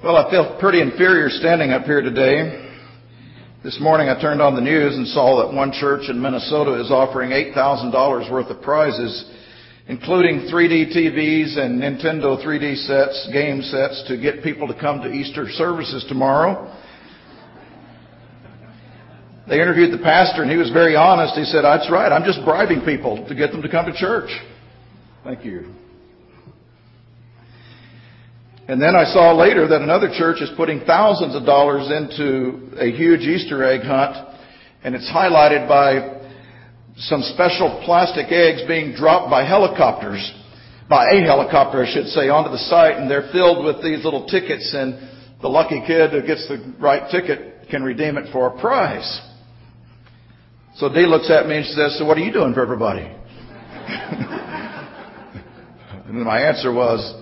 Well, I feel pretty inferior standing up here today. This morning I turned on the news and saw that one church in Minnesota is offering $8,000 worth of prizes, including 3D TVs and Nintendo 3D sets, game sets, to get people to come to Easter services tomorrow. They interviewed the pastor and he was very honest. He said, "That's right, I'm just bribing people to get them to come to church." Thank you. And then I saw later that another church is putting thousands of dollars into a huge Easter egg hunt, and it's highlighted by some special plastic eggs being dropped by helicopters, by a helicopter, I should say, onto the site, and they're filled with these little tickets, and the lucky kid who gets the right ticket can redeem it for a prize. So Dee looks at me and she says, "So what are you doing for everybody?" And then my answer was,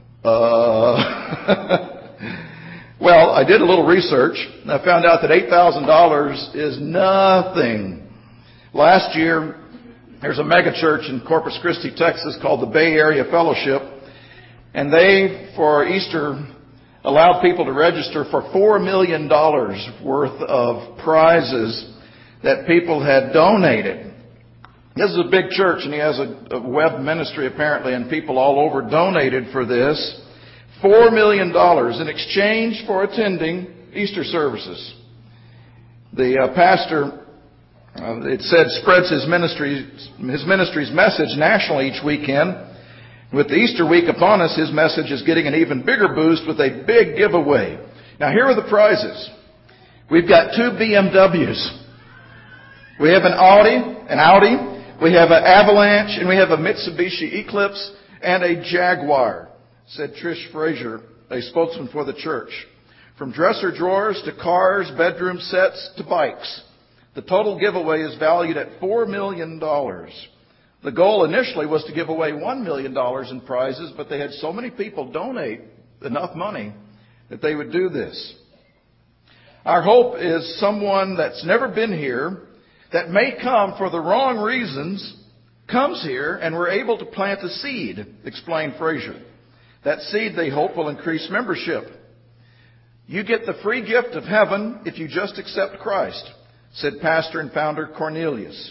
Well, I did a little research, and I found out that $8,000 is nothing. Last year, there's a mega church in Corpus Christi, Texas, called the Bay Area Fellowship, and they, for Easter, allowed people to register for $4 million worth of prizes that people had donated. This is a big church, and he has a web ministry, apparently, and people all over donated for this. $4 million in exchange for attending Easter services. The pastor, it said, spreads his ministry's message nationally each weekend. With the Easter week upon us, his message is getting an even bigger boost with a big giveaway. Now, here are the prizes. We've got 2 BMWs. We have an Audi. We have an Avalanche, and we have a Mitsubishi Eclipse and a Jaguar, said Trish Frazier, a spokesman for the church. From dresser drawers to cars, bedroom sets to bikes. The total giveaway is valued at $4 million. The goal initially was to give away $1 million in prizes, but they had so many people donate enough money that they would do this. Our hope is someone that's never been here, that may come for the wrong reasons, comes here and we're able to plant a seed, explained Frazier. That seed, they hope, will increase membership. You get the free gift of heaven if you just accept Christ, said pastor and founder Cornelius.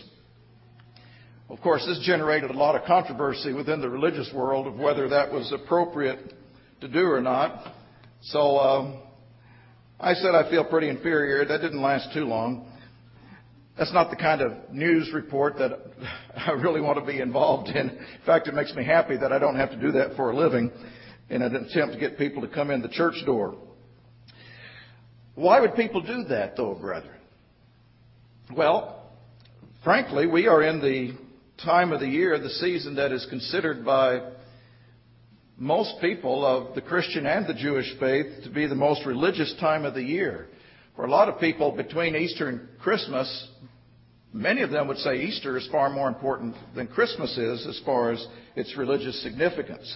Of course, this generated a lot of controversy within the religious world of whether that was appropriate to do or not. So I said I feel pretty inferior. That didn't last too long. That's not the kind of news report that I really want to be involved in. In fact, it makes me happy that I don't have to do that for a living in an attempt to get people to come in the church door. Why would people do that, though, brethren? Well, frankly, we are in the time of the year, the season that is considered by most people of the Christian and the Jewish faith to be the most religious time of the year. For a lot of people, between Easter and Christmas, many of them would say Easter is far more important than Christmas is as far as its religious significance.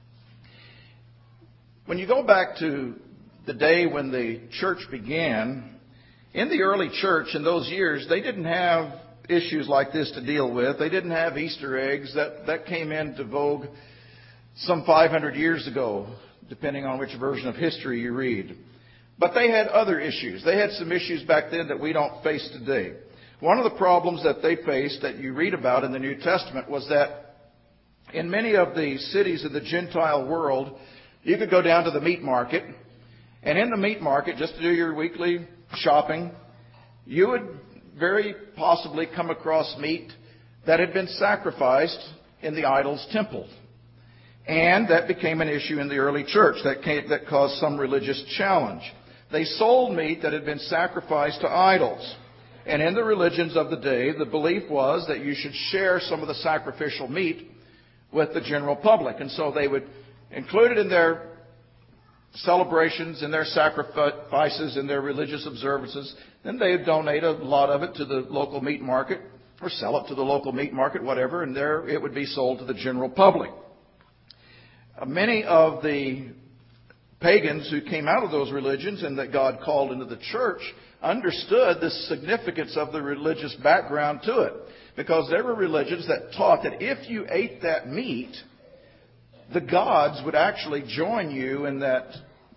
When you go back to the day when the church began, in the early church in those years, they didn't have issues like this to deal with. They didn't have Easter eggs. That came into vogue some 500 years ago, depending on which version of history you read. But they had other issues. They had some issues back then that we don't face today. One of the problems that they faced that you read about in the New Testament was that in many of the cities of the Gentile world, you could go down to the meat market, and in the meat market, just to do your weekly shopping, you would very possibly come across meat that had been sacrificed in the idol's temple. And that became an issue in the early church that caused some religious challenge. They sold meat that had been sacrificed to idols. And in the religions of the day, the belief was that you should share some of the sacrificial meat with the general public. And so they would include it in their celebrations, in their sacrifices, in their religious observances. Then they would donate a lot of it to the local meat market or sell it to the local meat market, whatever, and there it would be sold to the general public. Many of the pagans who came out of those religions and that God called into the church understood the significance of the religious background to it. Because there were religions that taught that if you ate that meat, the gods would actually join you in that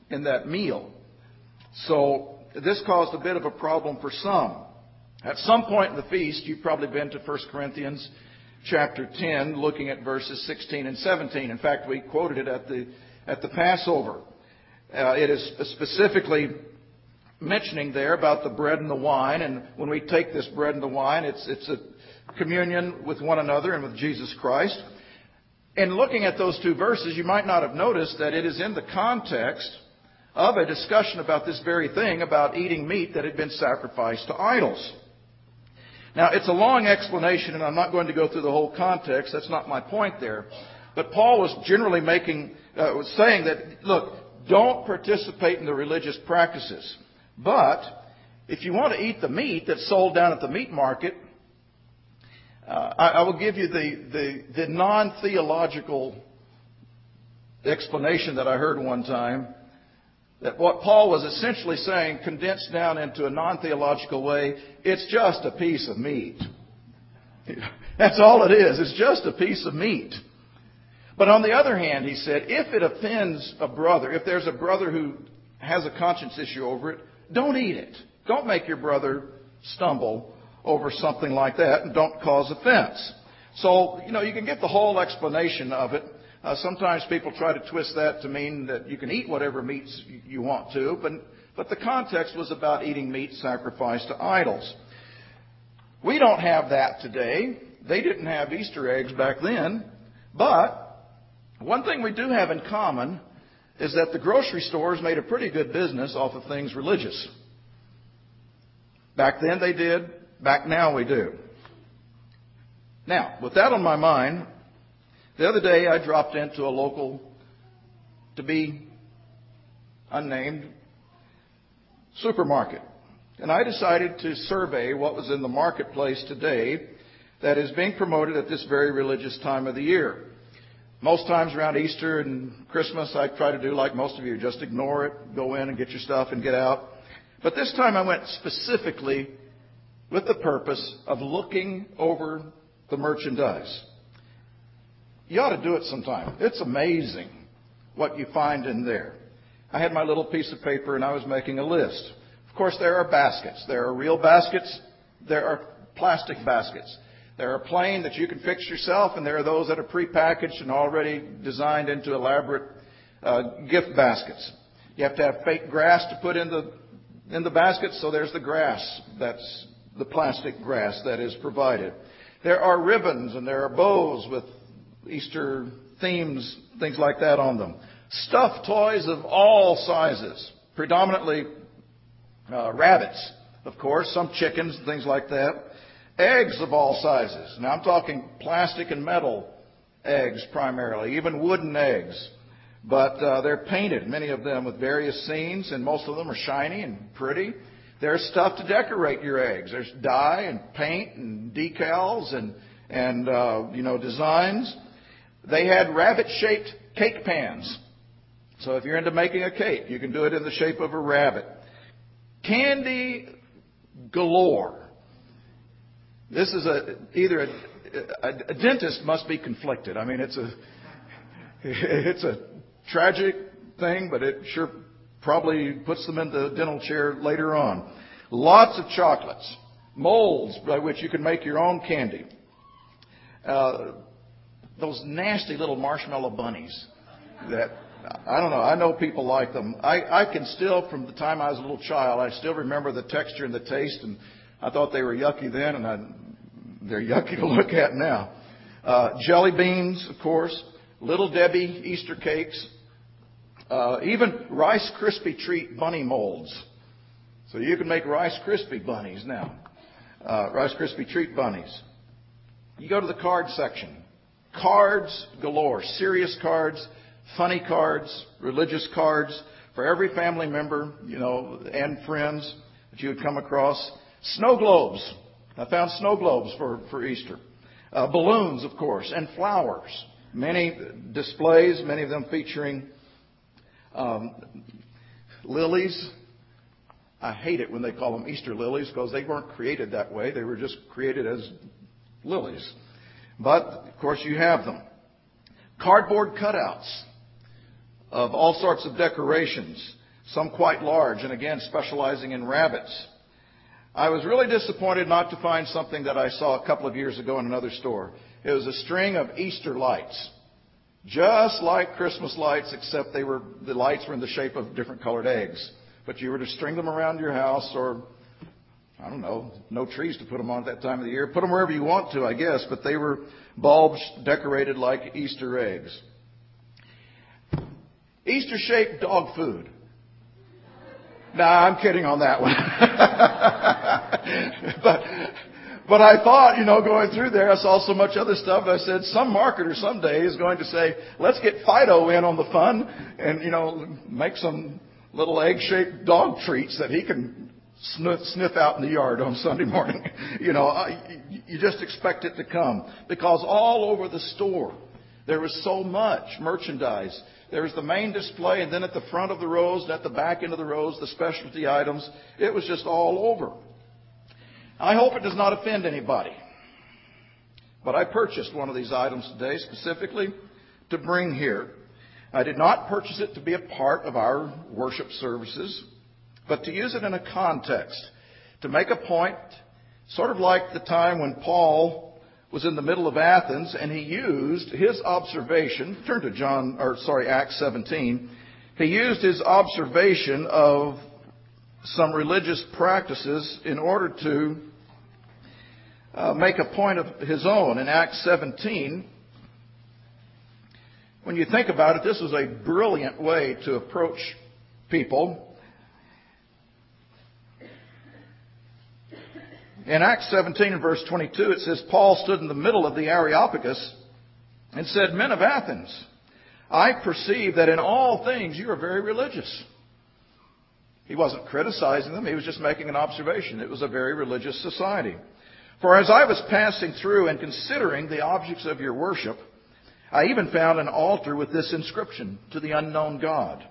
in that meal. So this caused a bit of a problem for some. At some point in the feast, you've probably been to 1 Corinthians chapter 10, looking at verses 16 and 17. In fact, we quoted it at the Passover. It is specifically mentioning there about the bread and the wine. And when we take this bread and the wine, it's a communion with one another and with Jesus Christ. And looking at those two verses, you might not have noticed that it is in the context of a discussion about this very thing, about eating meat that had been sacrificed to idols. Now, it's a long explanation, and I'm not going to go through the whole context. That's not my point there. But Paul was generally was saying that, look, don't participate in the religious practices. But if you want to eat the meat that's sold down at the meat market, I will give you the non-theological explanation that I heard one time, that what Paul was essentially saying, condensed down into a non-theological way, it's just a piece of meat. That's all it is. It's just a piece of meat. But on the other hand, he said, if it offends a brother, if there's a brother who has a conscience issue over it, don't eat it. Don't make your brother stumble over something like that, and don't cause offense. So, you can get the whole explanation of it. Sometimes people try to twist that to mean that you can eat whatever meats you want to, but the context was about eating meat sacrificed to idols. We don't have that today. They didn't have Easter eggs back then. But one thing we do have in common is that the grocery stores made a pretty good business off of things religious. Back then they did. Back now we do. Now, with that on my mind, the other day I dropped into a local, to be unnamed, supermarket. And I decided to survey what was in the marketplace today that is being promoted at this very religious time of the year. Most times around Easter and Christmas, I try to do like most of you, just ignore it, go in and get your stuff and get out. But this time I went specifically with the purpose of looking over the merchandise. You ought to do it sometime. It's amazing what you find in there. I had my little piece of paper and I was making a list. Of course, there are baskets. There are real baskets. There are plastic baskets. There are plain that you can fix yourself, and there are those that are prepackaged and already designed into elaborate gift baskets. You have to have fake grass to put in the basket, so there's the grass. That's the plastic grass that is provided. There are ribbons and there are bows with Easter themes, things like that on them. Stuffed toys of all sizes, predominantly rabbits, of course, some chickens and things like that. Eggs of all sizes. Now I'm talking plastic and metal eggs primarily, even wooden eggs. But they're painted, many of them with various scenes, and most of them are shiny and pretty. There's stuff to decorate your eggs. There's dye and paint and decals and designs. They had rabbit-shaped cake pans. So if you're into making a cake, you can do it in the shape of a rabbit. Candy galore. This is either a dentist must be conflicted. I mean, it's a tragic thing, but it sure probably puts them in the dental chair later on. Lots of chocolates, molds by which you can make your own candy. Those nasty little marshmallow bunnies that, I don't know, I know people like them. I can still, from the time I was a little child, I still remember the texture and the taste, and I thought they were yucky then, and they're yucky to look at now. Jelly beans, of course, Little Debbie Easter cakes, even Rice Krispie Treat bunny molds. So you can make Rice Krispie bunnies now. Rice Krispie Treat bunnies. You go to the card section. Cards galore. Serious cards, funny cards, religious cards for every family member, and friends that you would come across. Snow globes. I found snow globes for Easter. Balloons, of course, and flowers. Many displays, many of them featuring lilies. I hate it when they call them Easter lilies because they weren't created that way. They were just created as lilies. But, of course, you have them. Cardboard cutouts of all sorts of decorations. some quite large, and again specializing in rabbits. I was really disappointed not to find something that I saw a couple of years ago in another store. It was a string of Easter lights, just like Christmas lights, except the lights were in the shape of different colored eggs. But you were to string them around your house, or I don't know, no trees to put them on at that time of the year. Put them wherever you want to, I guess, but they were bulbs decorated like Easter eggs. Easter-shaped dog food. Nah, I'm kidding on that one. But I thought, going through there, I saw so much other stuff. I said, some marketer someday is going to say, let's get Fido in on the fun and, make some little egg-shaped dog treats that he can sniff out in the yard on Sunday morning. You just expect it to come, because all over the store there was so much merchandise. There was the main display, and then at the front of the rows and at the back end of the rows, the specialty items. It was just all over. I hope it does not offend anybody, but I purchased one of these items today specifically to bring here. I did not purchase it to be a part of our worship services, but to use it in a context, to make a point, sort of like the time when Paul was in the middle of Athens and he used his observation. Turn to Acts 17. He used his observation of some religious practices in order to make a point of his own. In Acts 17, when you think about it, this was a brilliant way to approach people. In Acts 17 and verse 22, it says, Paul stood in the middle of the Areopagus and said, Men of Athens, I perceive that in all things you are very religious. He wasn't criticizing them. He was just making an observation. It was a very religious society. For as I was passing through and considering the objects of your worship, I even found an altar with this inscription, To the unknown God.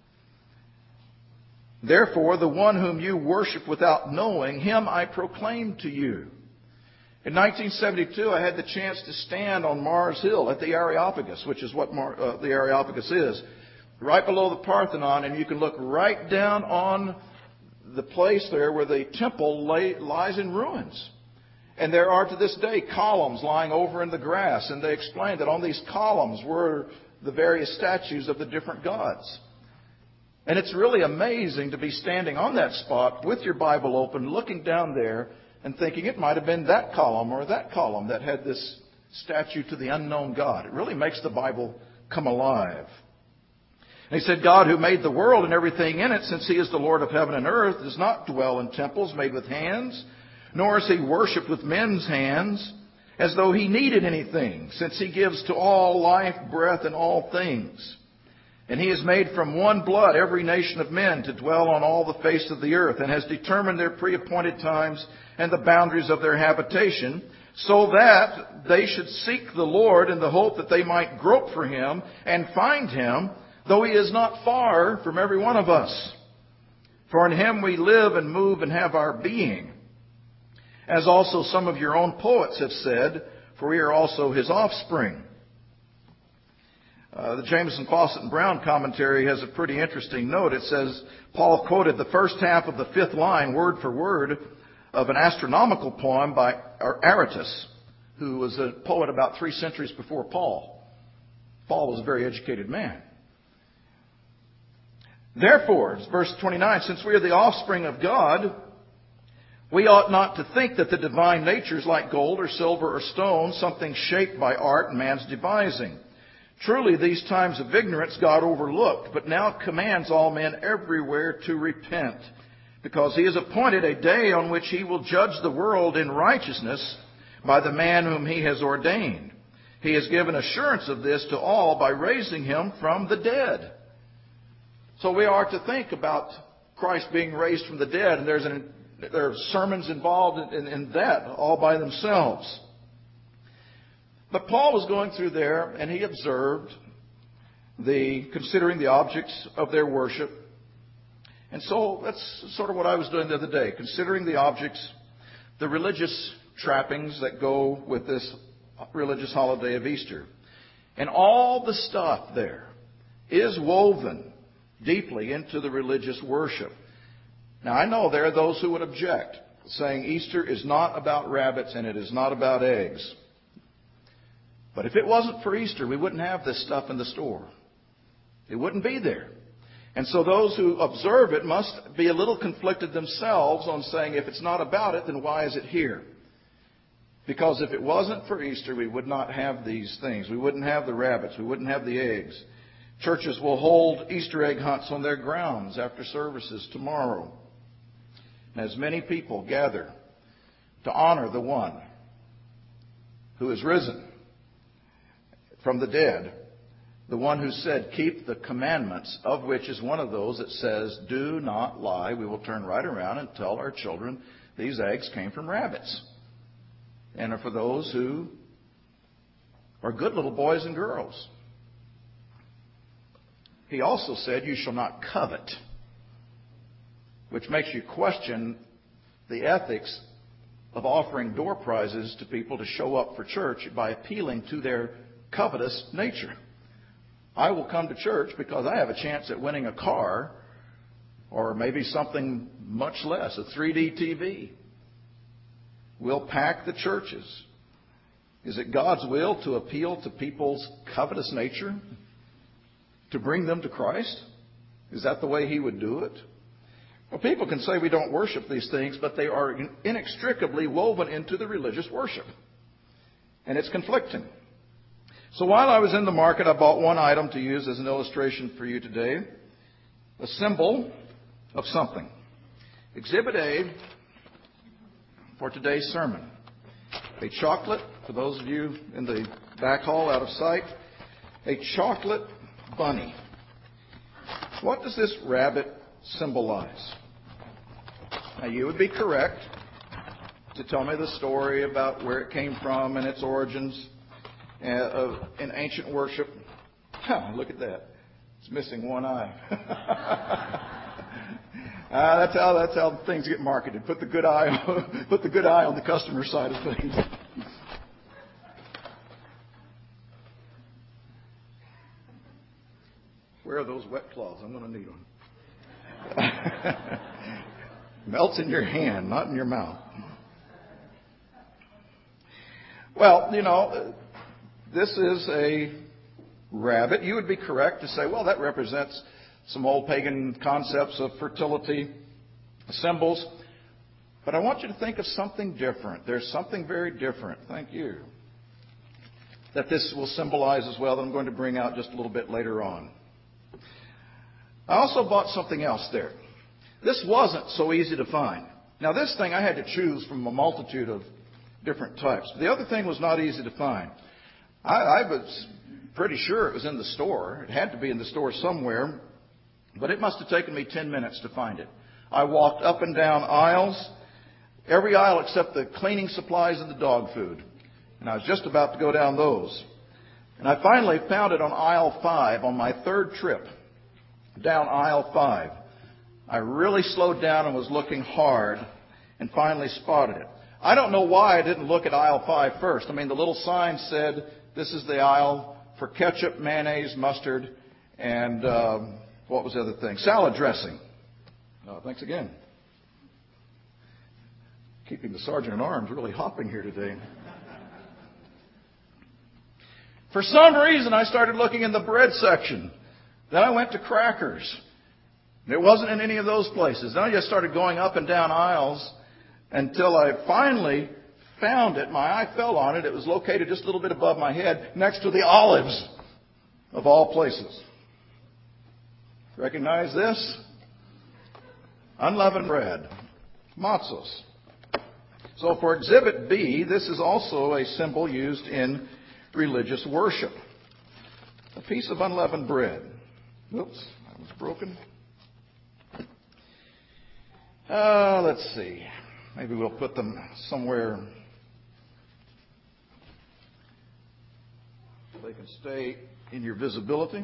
Therefore, the one whom you worship without knowing, him I proclaim to you. In 1972, I had the chance to stand on Mars Hill at the Areopagus, which is what the Areopagus is, right below the Parthenon, and you can look right down on the place there where the temple lies in ruins. And there are to this day columns lying over in the grass, and they explain that on these columns were the various statues of the different gods. And it's really amazing to be standing on that spot with your Bible open, looking down there and thinking it might have been that column or that column that had this statue to the unknown God. It really makes the Bible come alive. And he said, God who made the world and everything in it, since he is the Lord of heaven and earth, does not dwell in temples made with hands, nor is he worshipped with men's hands, as though he needed anything, since he gives to all life, breath, and all things. And he has made from one blood every nation of men to dwell on all the face of the earth, and has determined their pre-appointed times and the boundaries of their habitation, so that they should seek the Lord in the hope that they might grope for him and find him, though he is not far from every one of us. For in him we live and move and have our being. As also some of your own poets have said, for we are also his offspring. The Jameson, Fawcett, and Brown commentary has a pretty interesting note. It says, Paul quoted the first half of the fifth line, word for word, of an astronomical poem by Aratus, who was a poet about 3 centuries before Paul. Paul was a very educated man. Therefore, verse 29, since we are the offspring of God, we ought not to think that the divine nature is like gold or silver or stone, something shaped by art and man's devising. Truly, these times of ignorance God overlooked, but now commands all men everywhere to repent, because he has appointed a day on which he will judge the world in righteousness by the man whom he has ordained. He has given assurance of this to all by raising him from the dead. So we are to think about Christ being raised from the dead, and there are sermons involved in that all by themselves. But Paul was going through there, and he observed considering the objects of their worship. And so that's sort of what I was doing the other day, considering the objects, the religious trappings that go with this religious holiday of Easter. And all the stuff there is woven deeply into the religious worship. Now, I know there are those who would object, saying Easter is not about rabbits and it is not about eggs. But if it wasn't for Easter, we wouldn't have this stuff in the store. It wouldn't be there. And so those who observe it must be a little conflicted themselves on saying, if it's not about it, then why is it here? Because if it wasn't for Easter, we would not have these things. We wouldn't have the rabbits. We wouldn't have the eggs. Churches will hold Easter egg hunts on their grounds after services tomorrow. As many people gather to honor the one who is risen from the dead, the one who said, keep the commandments, of which is one of those that says, do not lie. We will turn right around and tell our children these eggs came from rabbits. And are for those who are good little boys and girls. He also said, you shall not covet, which makes you question the ethics of offering door prizes to people to show up for church by appealing to their covetous nature. I will come to church because I have a chance at winning a car or maybe something much less, a 3D TV. We'll pack the churches. Is it God's will to appeal to people's covetous nature? To bring them to Christ? Is that the way He would do it? Well, people can say we don't worship these things, but they are inextricably woven into the religious worship. And it's conflicting. So while I was in the market, I bought one item to use as an illustration for you today. A symbol of something. Exhibit A for today's sermon. A chocolate, for those of you in the back hall out of sight, a chocolate bunny. What does this rabbit symbolize? Now, you would be correct to tell me the story about where it came from and its origins in ancient worship. Look at that. It's missing one eye. That's how things get marketed. Put the good eye on the customer side of things. Where are those wet cloths? I'm going to need them. Melts in your hand, not in your mouth. Well, this is a rabbit. You would be correct to say, well, that represents some old pagan concepts of fertility symbols. But I want you to think of something different. There's something very different, thank you, that this will symbolize as well that I'm going to bring out just a little bit later on. I also bought something else there. This wasn't so easy to find. Now, this thing I had to choose from a multitude of different types. The other thing was not easy to find. I was pretty sure it was in the store. It had to be in the store somewhere. But it must have taken me 10 minutes to find it. I walked up and down aisles, every aisle except the cleaning supplies and the dog food. And I was just about to go down those. And I finally found it on aisle 5 on my third trip down aisle 5. I really slowed down and was looking hard and finally spotted it. I don't know why I didn't look at aisle 5 first. I mean, the little sign said, this is the aisle for ketchup, mayonnaise, mustard, and what was the other thing? Salad dressing. Thanks again. Keeping the sergeant at arms really hopping here today. For some reason, I started looking in the bread section. Then I went to crackers. It wasn't in any of those places. Then I just started going up and down aisles until I finally found it. My eye fell on it. It was located just a little bit above my head next to the olives, of all places. Recognize this? Unleavened bread. Matzos. So for Exhibit B, this is also a symbol used in religious worship. A piece of unleavened bread. Oops, that was broken. Let's see. Maybe we'll put them somewhere so they can stay in your visibility.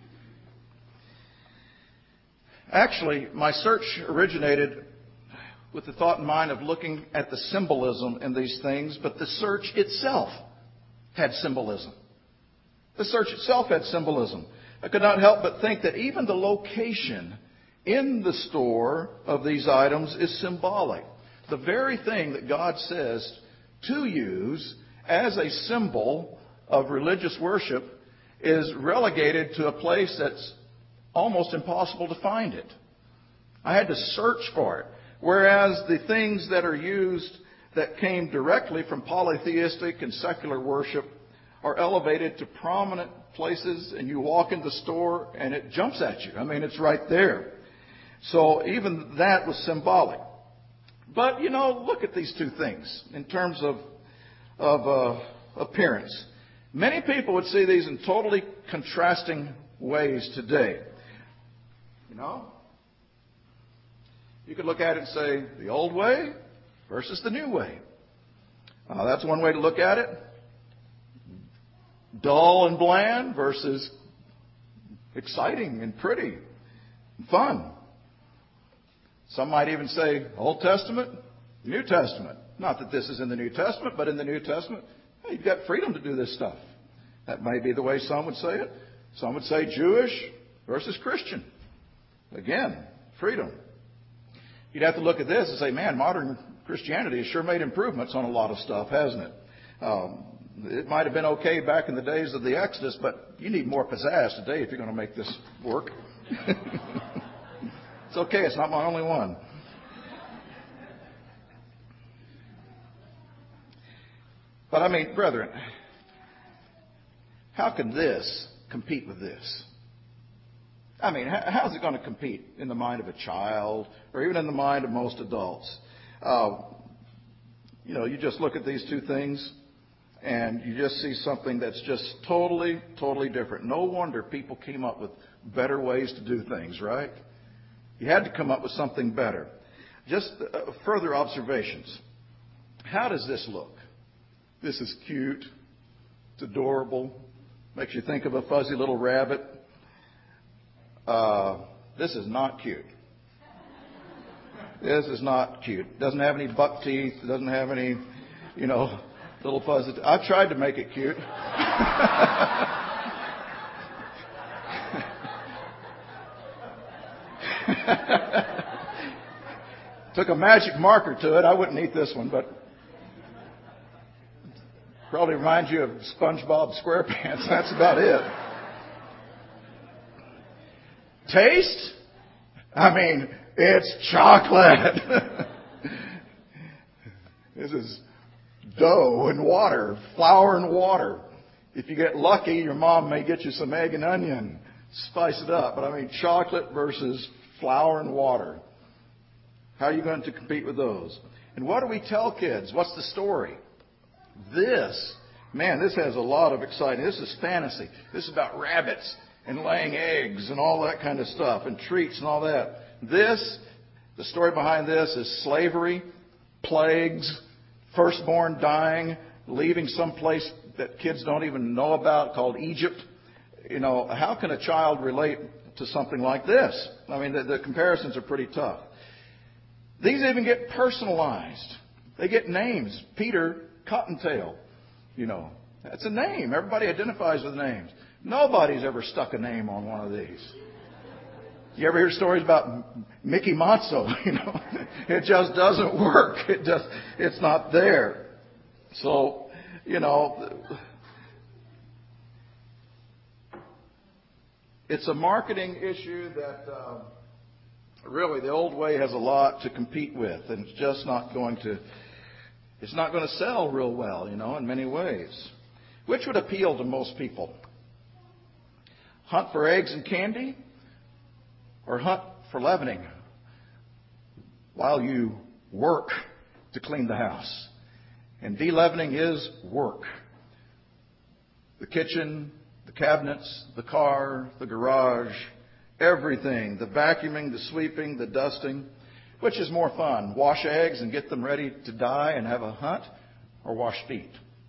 Actually, my search originated with the thought in mind of looking at the symbolism in these things, but the search itself had symbolism. The search itself had symbolism. I could not help but think that even the location in the store of these items is symbolic. The very thing that God says to use as a symbol of religious worship is relegated to a place that's almost impossible to find it. I had to search for it. Whereas the things that are used that came directly from polytheistic and secular worship are elevated to prominent places, and you walk in the store and it jumps at you. I mean, it's right there. So even that was symbolic. But, look at these two things in terms of appearance. Many people would see these in totally contrasting ways today. You could look at it and say, the old way versus the new way. That's one way to look at it. Dull and bland versus exciting and pretty and fun. Some might even say Old Testament, New Testament. Not that this is in the New Testament, but in the New Testament, hey, you've got freedom to do this stuff. That may be the way some would say it. Some would say Jewish versus Christian. Again, freedom. You'd have to look at this and say, man, modern Christianity has sure made improvements on a lot of stuff, hasn't it? It might have been okay back in the days of the Exodus, but you need more pizzazz today if you're going to make this work. It's okay, it's not my only one. But I mean, brethren, how can this compete with this? I mean, how's it going to compete in the mind of a child or even in the mind of most adults? You just look at these two things and you just see something that's just totally, totally different. No wonder people came up with better ways to do things, right? You had to come up with something better. Just further observations. How does this look? This is cute. It's adorable. Makes you think of a fuzzy little rabbit. This is not cute. This is not cute. Doesn't have any buck teeth. Doesn't have any, little fuzzy. I tried to make it cute. Took a magic marker to it. I wouldn't eat this one, but probably reminds you of SpongeBob SquarePants. That's about it. Taste? I mean, it's chocolate. This is dough and water, flour and water. If you get lucky, your mom may get you some egg and onion. Spice it up. But I mean, chocolate versus flour and water. How are you going to compete with those? And what do we tell kids? What's the story? This has a lot of exciting. This is fantasy. This is about rabbits and laying eggs and all that kind of stuff and treats and all that. The story behind this is slavery, plagues, firstborn dying, leaving some place that kids don't even know about called Egypt. How can a child relate to something like this? I mean, the comparisons are pretty tough. These even get personalized. They get names. Peter Cottontail. That's a name. Everybody identifies with names. Nobody's ever stuck a name on one of these. You ever hear stories about Mickey Matzo? It just doesn't work. It's not there. So, it's a marketing issue that really the old way has a lot to compete with, and it's just not going to. It's not going to sell real well, in many ways. Which would appeal to most people? Hunt for eggs and candy, or hunt for leavening while you work to clean the house? And de-leavening is work. The kitchen, the cabinets, the car, the garage, everything. The vacuuming, the sweeping, the dusting. Which is more fun? Wash eggs and get them ready to die and have a hunt? Or wash feet?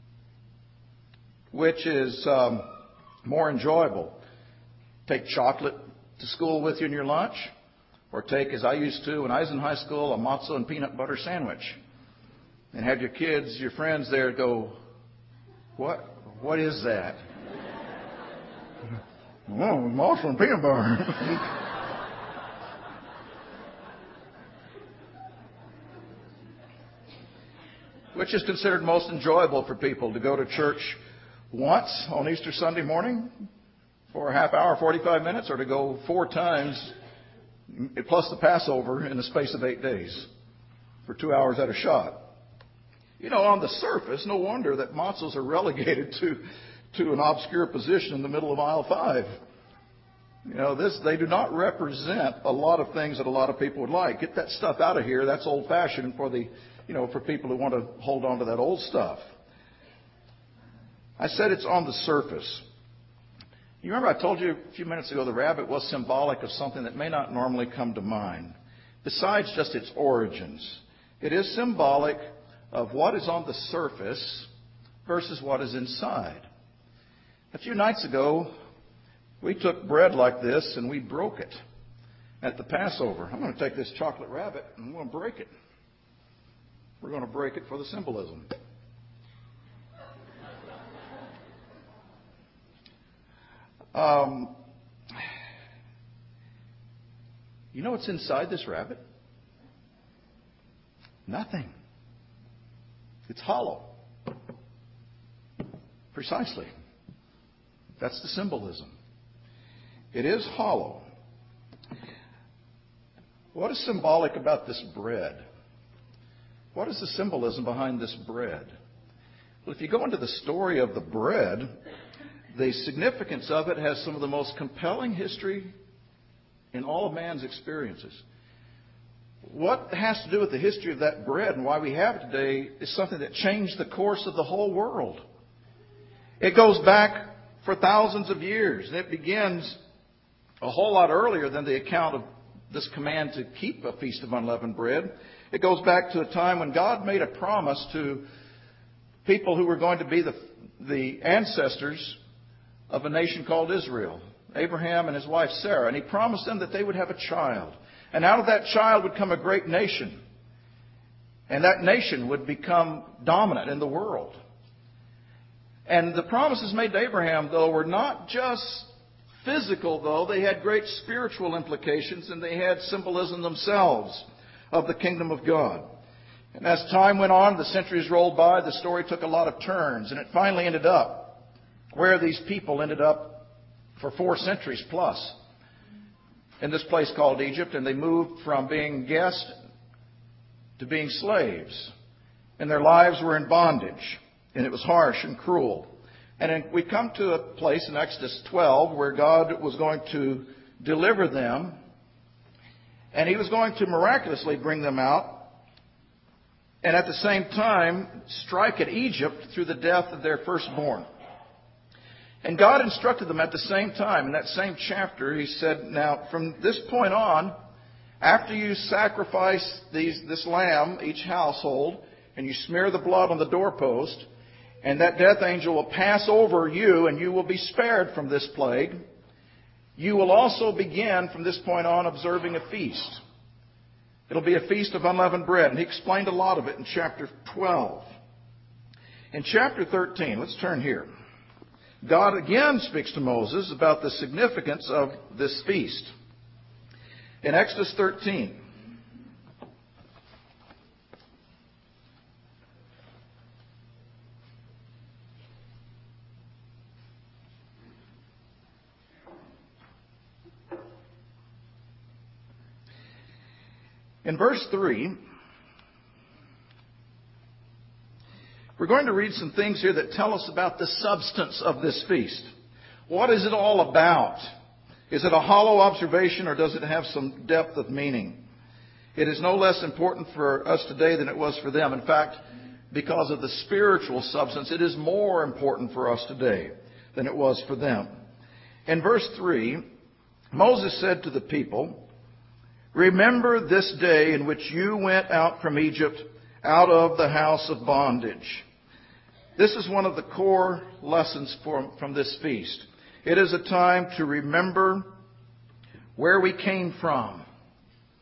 Which is more enjoyable? Take chocolate to school with you in your lunch? Or take, as I used to when I was in high school, a matzo and peanut butter sandwich. And have your kids, your friends there go, what is that? Oh, matzo and peanut butter. Which is considered most enjoyable for people, to go to church once on Easter Sunday morning for a half hour, 45 minutes, or to go 4 times plus the Passover in the space of 8 days for 2 hours at a shot. You know, on the surface, no wonder that matzos are relegated to an obscure position in the middle of aisle 5. You know, they do not represent a lot of things that a lot of people would like. Get that stuff out of here. That's old-fashioned for people who want to hold on to that old stuff. I said it's on the surface. You remember I told you a few minutes ago the rabbit was symbolic of something that may not normally come to mind. Besides just its origins, it is symbolic of what is on the surface versus what is inside. A few nights ago, we took bread like this and we broke it at the Passover. I'm going to take this chocolate rabbit and I'm going to break it. We're going to break it for the symbolism. You know what's inside this rabbit? Nothing. It's hollow. Precisely. That's the symbolism. It is hollow. What is symbolic about this bread? What is the symbolism behind this bread? Well, if you go into the story of the bread, the significance of it has some of the most compelling history in all of man's experiences. What has to do with the history of that bread and why we have it today is something that changed the course of the whole world. It goes back for thousands of years, and it begins a whole lot earlier than the account of this command to keep a feast of unleavened bread. It goes back to a time when God made a promise to people who were going to be the ancestors of a nation called Israel, Abraham and his wife Sarah. And he promised them that they would have a child. And out of that child would come a great nation. And that nation would become dominant in the world. And the promises made to Abraham, though, were not just physical, though. They had great spiritual implications, and they had symbolism themselves of the kingdom of God. And as time went on, the centuries rolled by, the story took a lot of turns, and it finally ended up where these people ended up for 4 centuries plus in this place called Egypt, and they moved from being guests to being slaves. And their lives were in bondage, and it was harsh and cruel. And then we come to a place in Exodus 12 where God was going to deliver them, and He was going to miraculously bring them out, and at the same time strike at Egypt through the death of their firstborn. And God instructed them at the same time, in that same chapter, He said, now from this point on, after you sacrifice this lamb, each household, and you smear the blood on the doorpost, and that death angel will pass over you, and you will be spared from this plague, you will also begin from this point on observing a feast. It'll be a feast of unleavened bread. And He explained a lot of it in chapter 12. In chapter 13, let's turn here. God again speaks to Moses about the significance of this feast. In Exodus 13, in verse 3, we're going to read some things here that tell us about the substance of this feast. What is it all about? Is it a hollow observation, or does it have some depth of meaning? It is no less important for us today than it was for them. In fact, because of the spiritual substance, it is more important for us today than it was for them. In verse 3, Moses said to the people, "Remember this day in which you went out from Egypt, out of the house of bondage." This is one of the core lessons from this feast. It is a time to remember where we came from.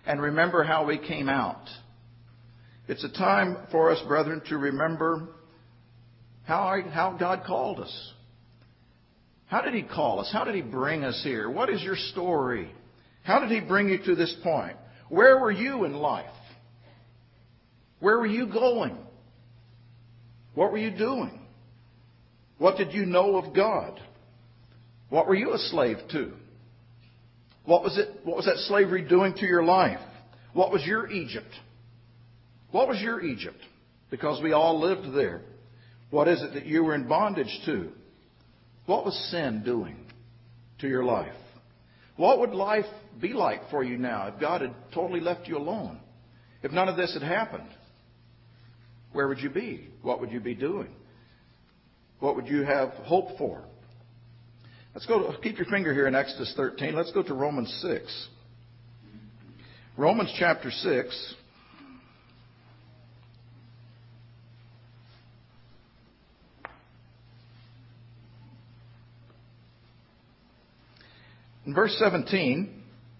and remember how we came out. It's a time for us, brethren, to remember how God called us. How did He call us? How did He bring us here? What is your story? How did He bring you to this point? Where were you in life? Where were you going? What were you doing? What did you know of God? What were you a slave to? What was that slavery doing to your life? What was your Egypt? What was your Egypt? Because we all lived there. What is it that you were in bondage to? What was sin doing to your life? What would life be like for you now if God had totally left you alone? If none of this had happened, where would you be? What would you be doing? What would you have hope for? Keep your finger here in Exodus 13. Let's go to Romans 6. Romans chapter 6. In verse 17,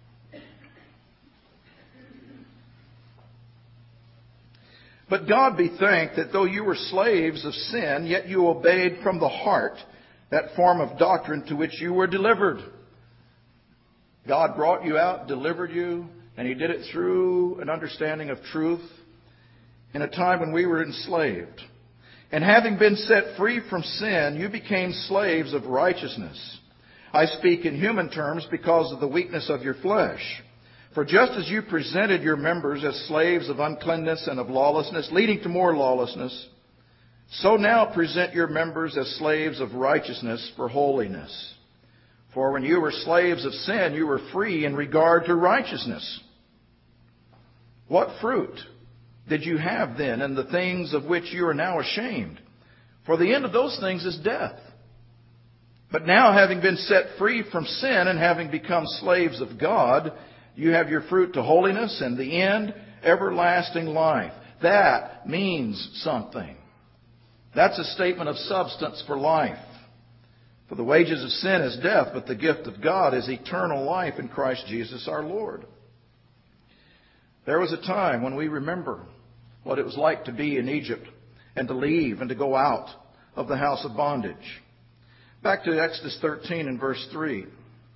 but God be thanked that though you were slaves of sin, yet you obeyed from the heart that form of doctrine to which you were delivered. God brought you out, delivered you, and He did it through an understanding of truth in a time when we were enslaved. And having been set free from sin, you became slaves of righteousness. I speak in human terms because of the weakness of your flesh. For just as you presented your members as slaves of uncleanness and of lawlessness, leading to more lawlessness, so now present your members as slaves of righteousness for holiness. For when you were slaves of sin, you were free in regard to righteousness. What fruit did you have then in the things of which you are now ashamed? For the end of those things is death. But now, having been set free from sin and having become slaves of God, you have your fruit to holiness and the end, everlasting life. That means something. That's a statement of substance for life. For the wages of sin is death, but the gift of God is eternal life in Christ Jesus our Lord. There was a time when we remember what it was like to be in Egypt and to leave and to go out of the house of bondage. Back to Exodus 13 and verse 3.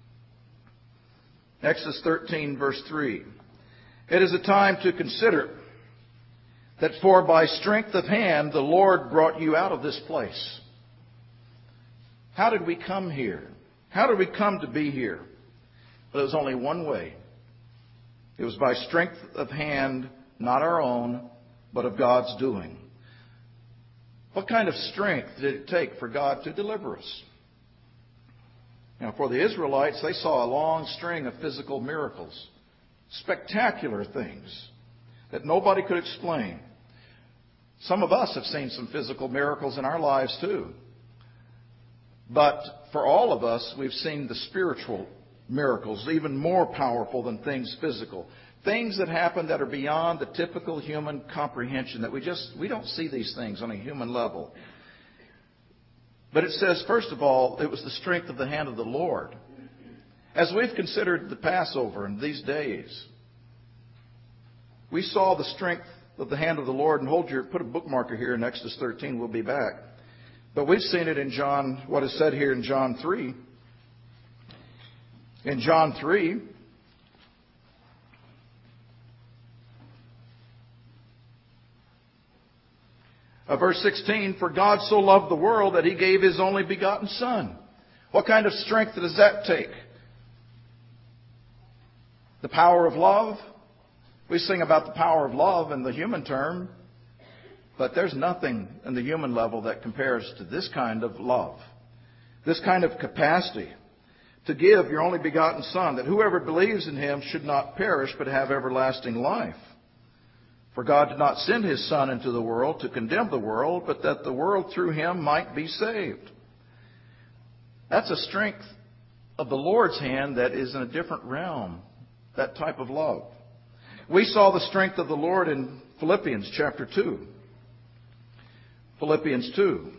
Exodus 13, verse 3. It is a time to consider that for by strength of hand the Lord brought you out of this place. How did we come here? How did we come to be here? Well, it was only one way. It was by strength of hand, not our own, but of God's doing. What kind of strength did it take for God to deliver us? Now, for the Israelites, they saw a long string of physical miracles, spectacular things that nobody could explain. Some of us have seen some physical miracles in our lives too. But for all of us, we've seen the spiritual miracles, even more powerful than things physical. Things that happen that are beyond the typical human comprehension, that we don't see these things on a human level. But it says, first of all, it was the strength of the hand of the Lord. As we've considered the Passover in these days, we saw the strength of the hand of the Lord. And put a bookmarker here in Exodus 13. We'll be back. But we've seen it in John, what is said here in John 3. In John 3, verse 16, for God so loved the world that He gave His only begotten Son. What kind of strength does that take? The power of love? We sing about the power of love in the human term, but there's nothing in the human level that compares to this kind of love. This kind of capacity to give your only begotten Son, that whoever believes in Him should not perish but have everlasting life. For God did not send His Son into the world to condemn the world, but that the world through Him might be saved. That's a strength of the Lord's hand that is in a different realm, that type of love. We saw the strength of the Lord in Philippians chapter 2. Philippians 2,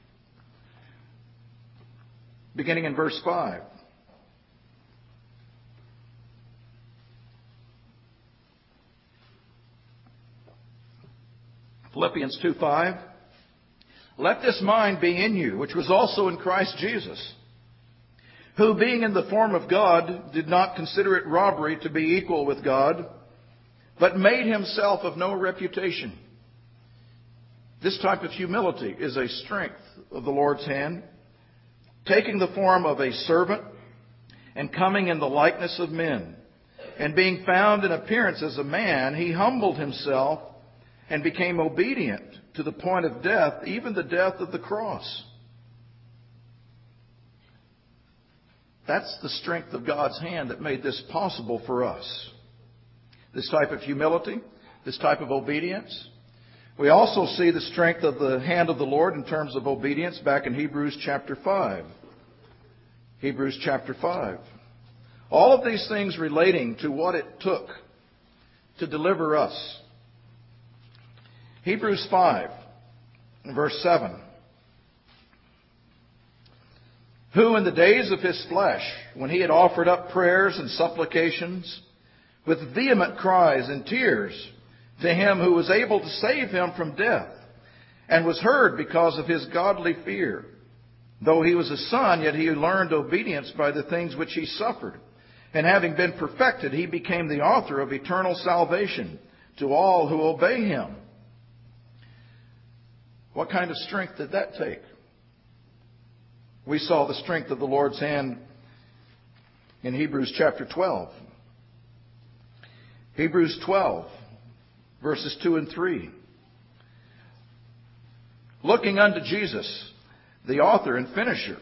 beginning in verse 5. Philippians 2:5. Let this mind be in you, which was also in Christ Jesus, who being in the form of God did not consider it robbery to be equal with God, but made himself of no reputation. This type of humility is a strength of the Lord's hand, taking the form of a servant and coming in the likeness of men. And being found in appearance as a man, he humbled himself and became obedient to the point of death, even the death of the cross. That's the strength of God's hand that made this possible for us. This type of humility, this type of obedience. We also see the strength of the hand of the Lord in terms of obedience back in Hebrews chapter 5. Hebrews chapter 5. All of these things relating to what it took to deliver us. Hebrews 5, verse 7. Who in the days of his flesh, when he had offered up prayers and supplications with vehement cries and tears to him who was able to save him from death, and was heard because of his godly fear. Though he was a son, yet he learned obedience by the things which he suffered. And having been perfected, he became the author of eternal salvation to all who obey him. What kind of strength did that take? We saw the strength of the Lord's hand in Hebrews chapter 12. Hebrews 12, verses 2 and 3. Looking unto Jesus, the author and finisher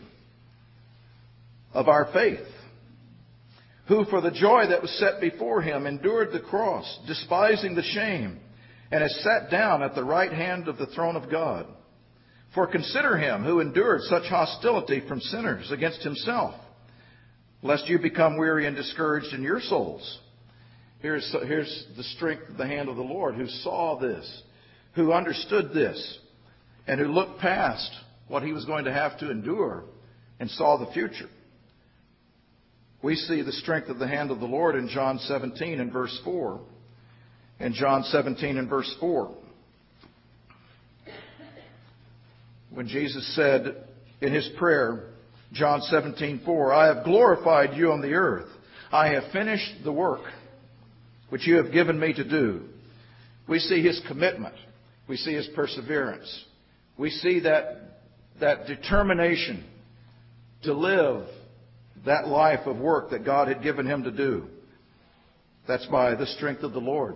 of our faith, who for the joy that was set before him endured the cross, despising the shame, and has sat down at the right hand of the throne of God. For consider him who endured such hostility from sinners against himself, lest you become weary and discouraged in your souls. Here's the strength of the hand of the Lord, who saw this, who understood this, and who looked past what he was going to have to endure and saw the future. We see the strength of the hand of the Lord in John 17 and verse 4. In John 17 and verse 4. When Jesus said in his prayer, John 17:4, I have glorified you on the earth. I have finished the work which you have given me to do. We see his commitment. We see his perseverance. We see that determination to live that life of work that God had given him to do. That's by the strength of the Lord.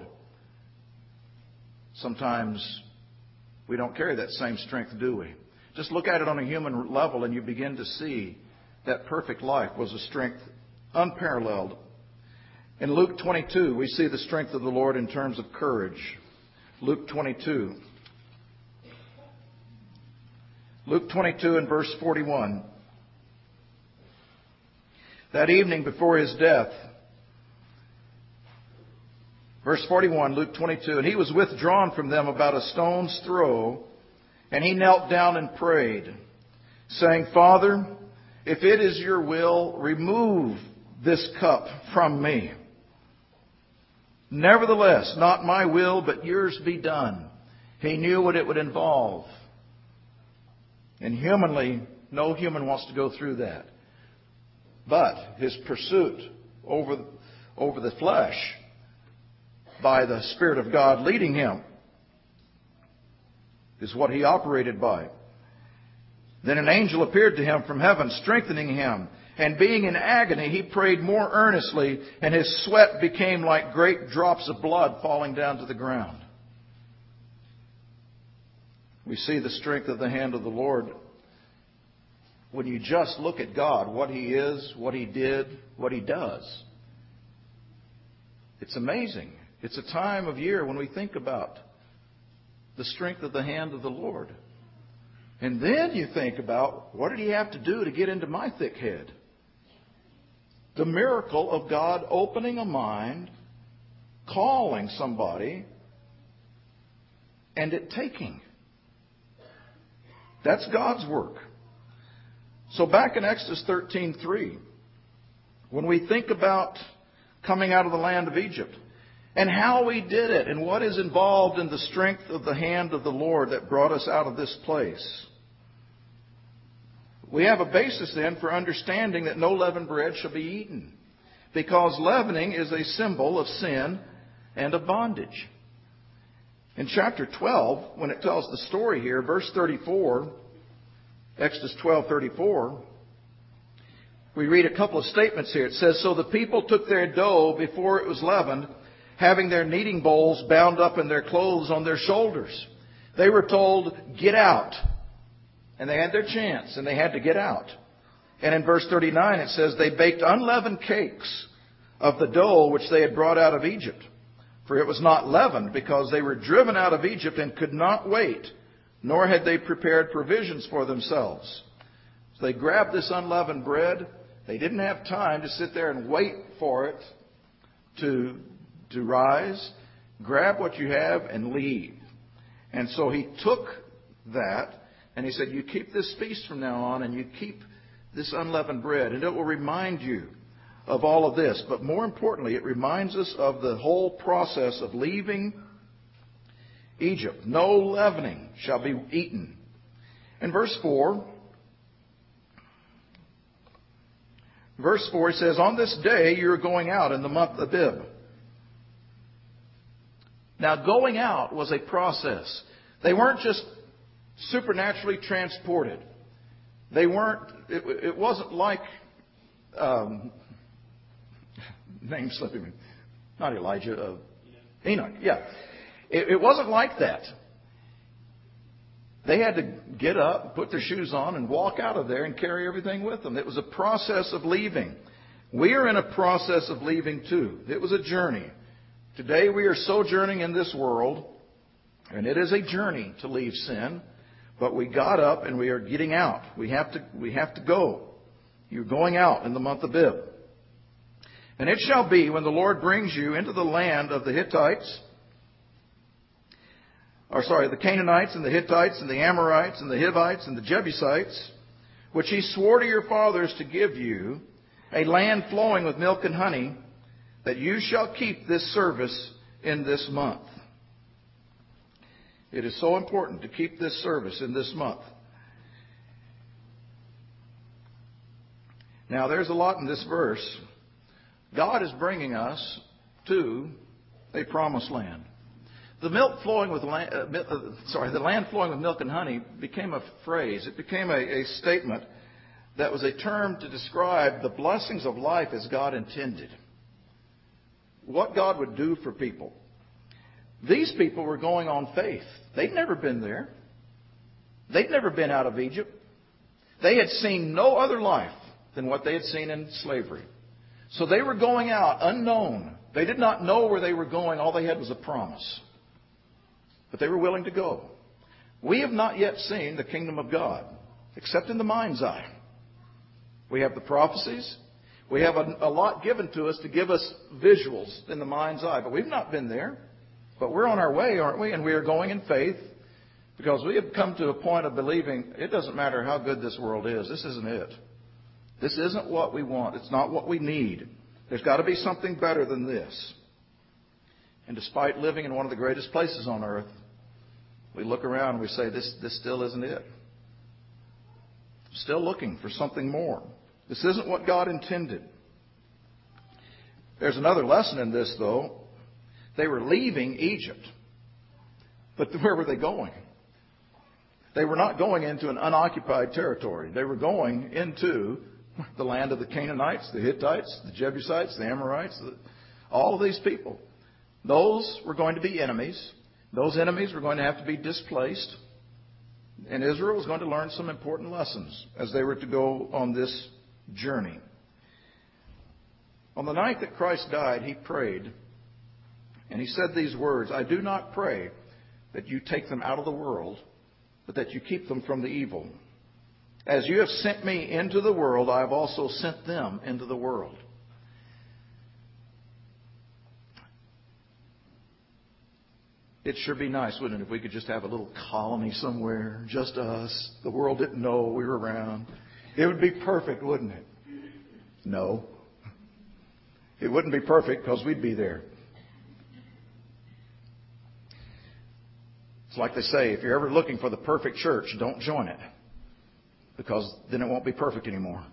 Sometimes we don't carry that same strength, do we? Just look at it on a human level and you begin to see that perfect life was a strength unparalleled. In Luke 22, we see the strength of the Lord in terms of courage. Luke 22. Luke 22 and verse 41. That evening before his death, verse 41, Luke 22, and he was withdrawn from them about a stone's throw, and he knelt down and prayed, saying, Father, if it is your will, remove this cup from me. Nevertheless, not my will, but yours be done. He knew what it would involve. And humanly, no human wants to go through that. But his pursuit over the flesh, by the Spirit of God leading him, is what he operated by. Then an angel appeared to him from heaven, strengthening him. And being in agony, he prayed more earnestly, and his sweat became like great drops of blood falling down to the ground. We see the strength of the hand of the Lord when you just look at God, what he is, what he did, what he does. It's amazing. It's a time of year when we think about the strength of the hand of the Lord. And then you think about, what did he have to do to get into my thick head? The miracle of God opening a mind, calling somebody, and it taking. That's God's work. So back in Exodus 13:3, when we think about coming out of the land of Egypt, and how we did it and what is involved in the strength of the hand of the Lord that brought us out of this place. We have a basis then for understanding that no leavened bread shall be eaten, because leavening is a symbol of sin and of bondage. In chapter 12, when it tells the story here, verse 34, Exodus 12:34, we read a couple of statements here. It says, "So the people took their dough before it was leavened, having their kneading bowls bound up in their clothes on their shoulders." They were told, "Get out." And they had their chance, and they had to get out. And in verse 39 it says, "They baked unleavened cakes of the dough which they had brought out of Egypt. For it was not leavened, because they were driven out of Egypt and could not wait, nor had they prepared provisions for themselves." So they grabbed this unleavened bread. They didn't have time to sit there and wait for it to rise. Grab what you have and leave. And so he took that and he said, "You keep this feast from now on, and you keep this unleavened bread, and it will remind you of all of this." But more importantly, it reminds us of the whole process of leaving Egypt. No leavening shall be eaten. In verse 4, he says, "On this day you are going out in the month Abib." Now, going out was a process. They weren't just supernaturally transported. They weren't, it wasn't like, name slipping me, not Elijah, Enoch, yeah. It wasn't like that. They had to get up, put their shoes on, and walk out of there and carry everything with them. It was a process of leaving. We are in a process of leaving too. It was a journey. Today we are sojourning in this world, and it is a journey to leave sin. But we got up and we are getting out. We have to go. You're going out in the month of Abib. "And it shall be when the Lord brings you into the land of the Canaanites and the Hittites and the Amorites and the Hivites and the Jebusites, which he swore to your fathers to give you, a land flowing with milk and honey, that you shall keep this service in this month." It is so important to keep this service in this month. Now, there's a lot in this verse. God is bringing us to a promised land. The land flowing with milk and honey became a phrase. It became a statement that was a term to describe the blessings of life as God intended. What God would do for people. These people were going on faith. They'd never been there. They'd never been out of Egypt. They had seen no other life than what they had seen in slavery. So they were going out unknown. They did not know where they were going. All they had was a promise. But they were willing to go. We have not yet seen the kingdom of God, except in the mind's eye. We have the prophecies. We have a lot given to us to give us visuals in the mind's eye. But we've not been there. But we're on our way, aren't we? And we are going in faith, because we have come to a point of believing it doesn't matter how good this world is. This isn't it. This isn't what we want. It's not what we need. There's got to be something better than this. And despite living in one of the greatest places on earth, we look around and we say, this still isn't it. Still looking for something more. This isn't what God intended. There's another lesson in this, though. They were leaving Egypt. But where were they going? They were not going into an unoccupied territory. They were going into the land of the Canaanites, the Hittites, the Jebusites, the Amorites, all of these people. Those were going to be enemies. Those enemies were going to have to be displaced. And Israel was going to learn some important lessons as they were to go on this journey. On the night that Christ died, he prayed. And he said these words, "I do not pray that you take them out of the world, but that you keep them from the evil. As you have sent me into the world, I have also sent them into the world." It'd sure be nice, wouldn't it, if we could just have a little colony somewhere, just us. The world didn't know we were around. It would be perfect, wouldn't it? No. It wouldn't be perfect because we'd be there. It's like they say, if you're ever looking for the perfect church, don't join it, because then it won't be perfect anymore.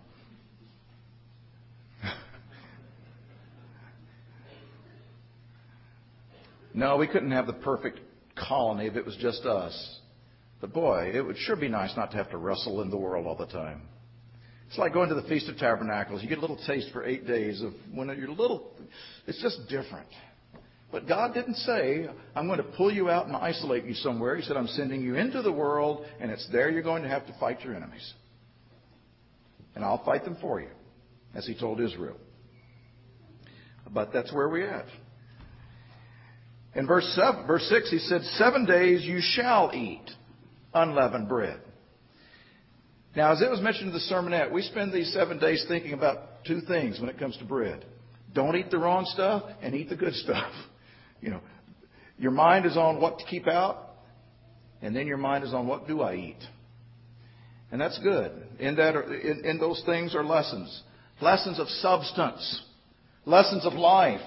No, we couldn't have the perfect colony if it was just us. But boy, it would sure be nice not to have to wrestle in the world all the time. It's like going to the Feast of Tabernacles. You get a little taste for 8 days of when you're little. It's just different. But God didn't say, I'm going to pull you out and isolate you somewhere. He said, I'm sending you into the world, and it's there you're going to have to fight your enemies. And I'll fight them for you, as He told Israel. But that's where we're at. In verse 6, He said, 7 days you shall eat unleavened bread. Now, as it was mentioned in the sermonette, we spend these 7 days thinking about two things when it comes to bread. Don't eat the wrong stuff and eat the good stuff. You know, your mind is on what to keep out, and then your mind is on what do I eat. And that's good. In those things are lessons. Lessons of substance. Lessons of life.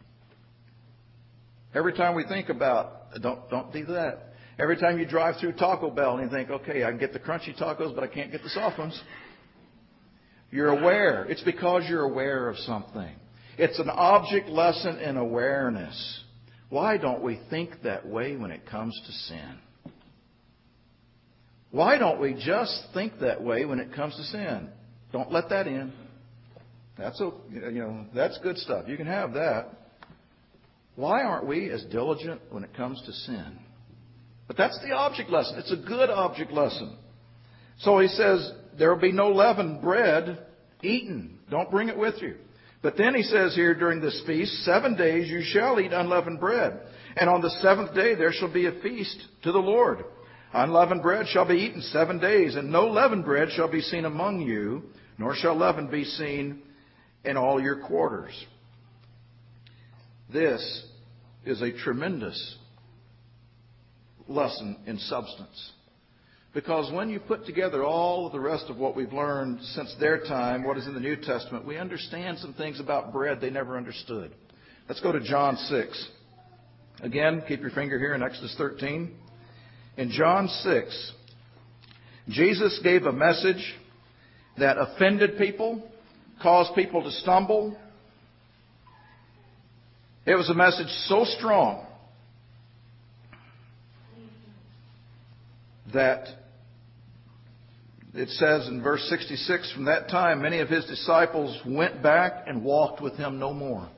Every time we think about, don't do that. Every time you drive through Taco Bell and you think, okay, I can get the crunchy tacos, but I can't get the soft ones. You're aware. It's because you're aware of something. It's an object lesson in awareness. Why don't we think that way when it comes to sin? Why don't we just think that way when it comes to sin? Don't let that in. That's good stuff. You can have that. Why aren't we as diligent when it comes to sin? But that's the object lesson. It's a good object lesson. So He says, there will be no leavened bread eaten. Don't bring it with you. But then He says here during this feast, 7 days you shall eat unleavened bread. And on the 7th day there shall be a feast to the Lord. Unleavened bread shall be eaten 7 days, and no leavened bread shall be seen among you, nor shall leaven be seen in all your quarters. This is a tremendous lesson in substance. Because when you put together all of the rest of what we've learned since their time, what is in the New Testament, we understand some things about bread they never understood. Let's go to John 6. Again, keep your finger here in Exodus 13. In John 6, Jesus gave a message that offended people, caused people to stumble. It was a message so strong that it says in verse 66, from that time many of His disciples went back and walked with Him no more.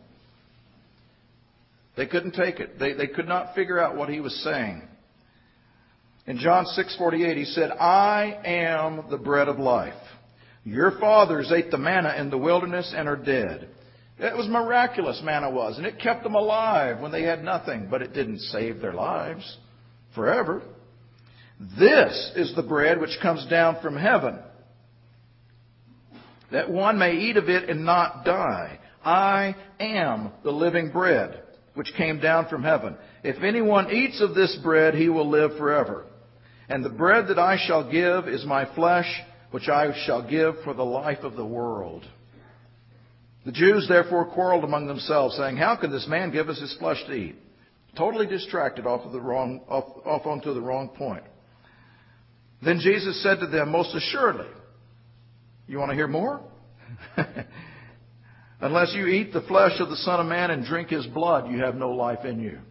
They couldn't take it. They could not figure out what He was saying. In John 6:48, He said, I am the bread of life. Your fathers ate the manna in the wilderness and are dead. It was miraculous, manna was, and it kept them alive when they had nothing, but it didn't save their lives forever. This is the bread which comes down from heaven, that one may eat of it and not die. I am the living bread which came down from heaven. If anyone eats of this bread, he will live forever. And the bread that I shall give is my flesh, which I shall give for the life of the world. The Jews therefore quarreled among themselves, saying, how can this man give us his flesh to eat? Totally distracted off onto the wrong point. Then Jesus said to them, most assuredly, you want to hear more? Unless you eat the flesh of the Son of Man and drink His blood, you have no life in you.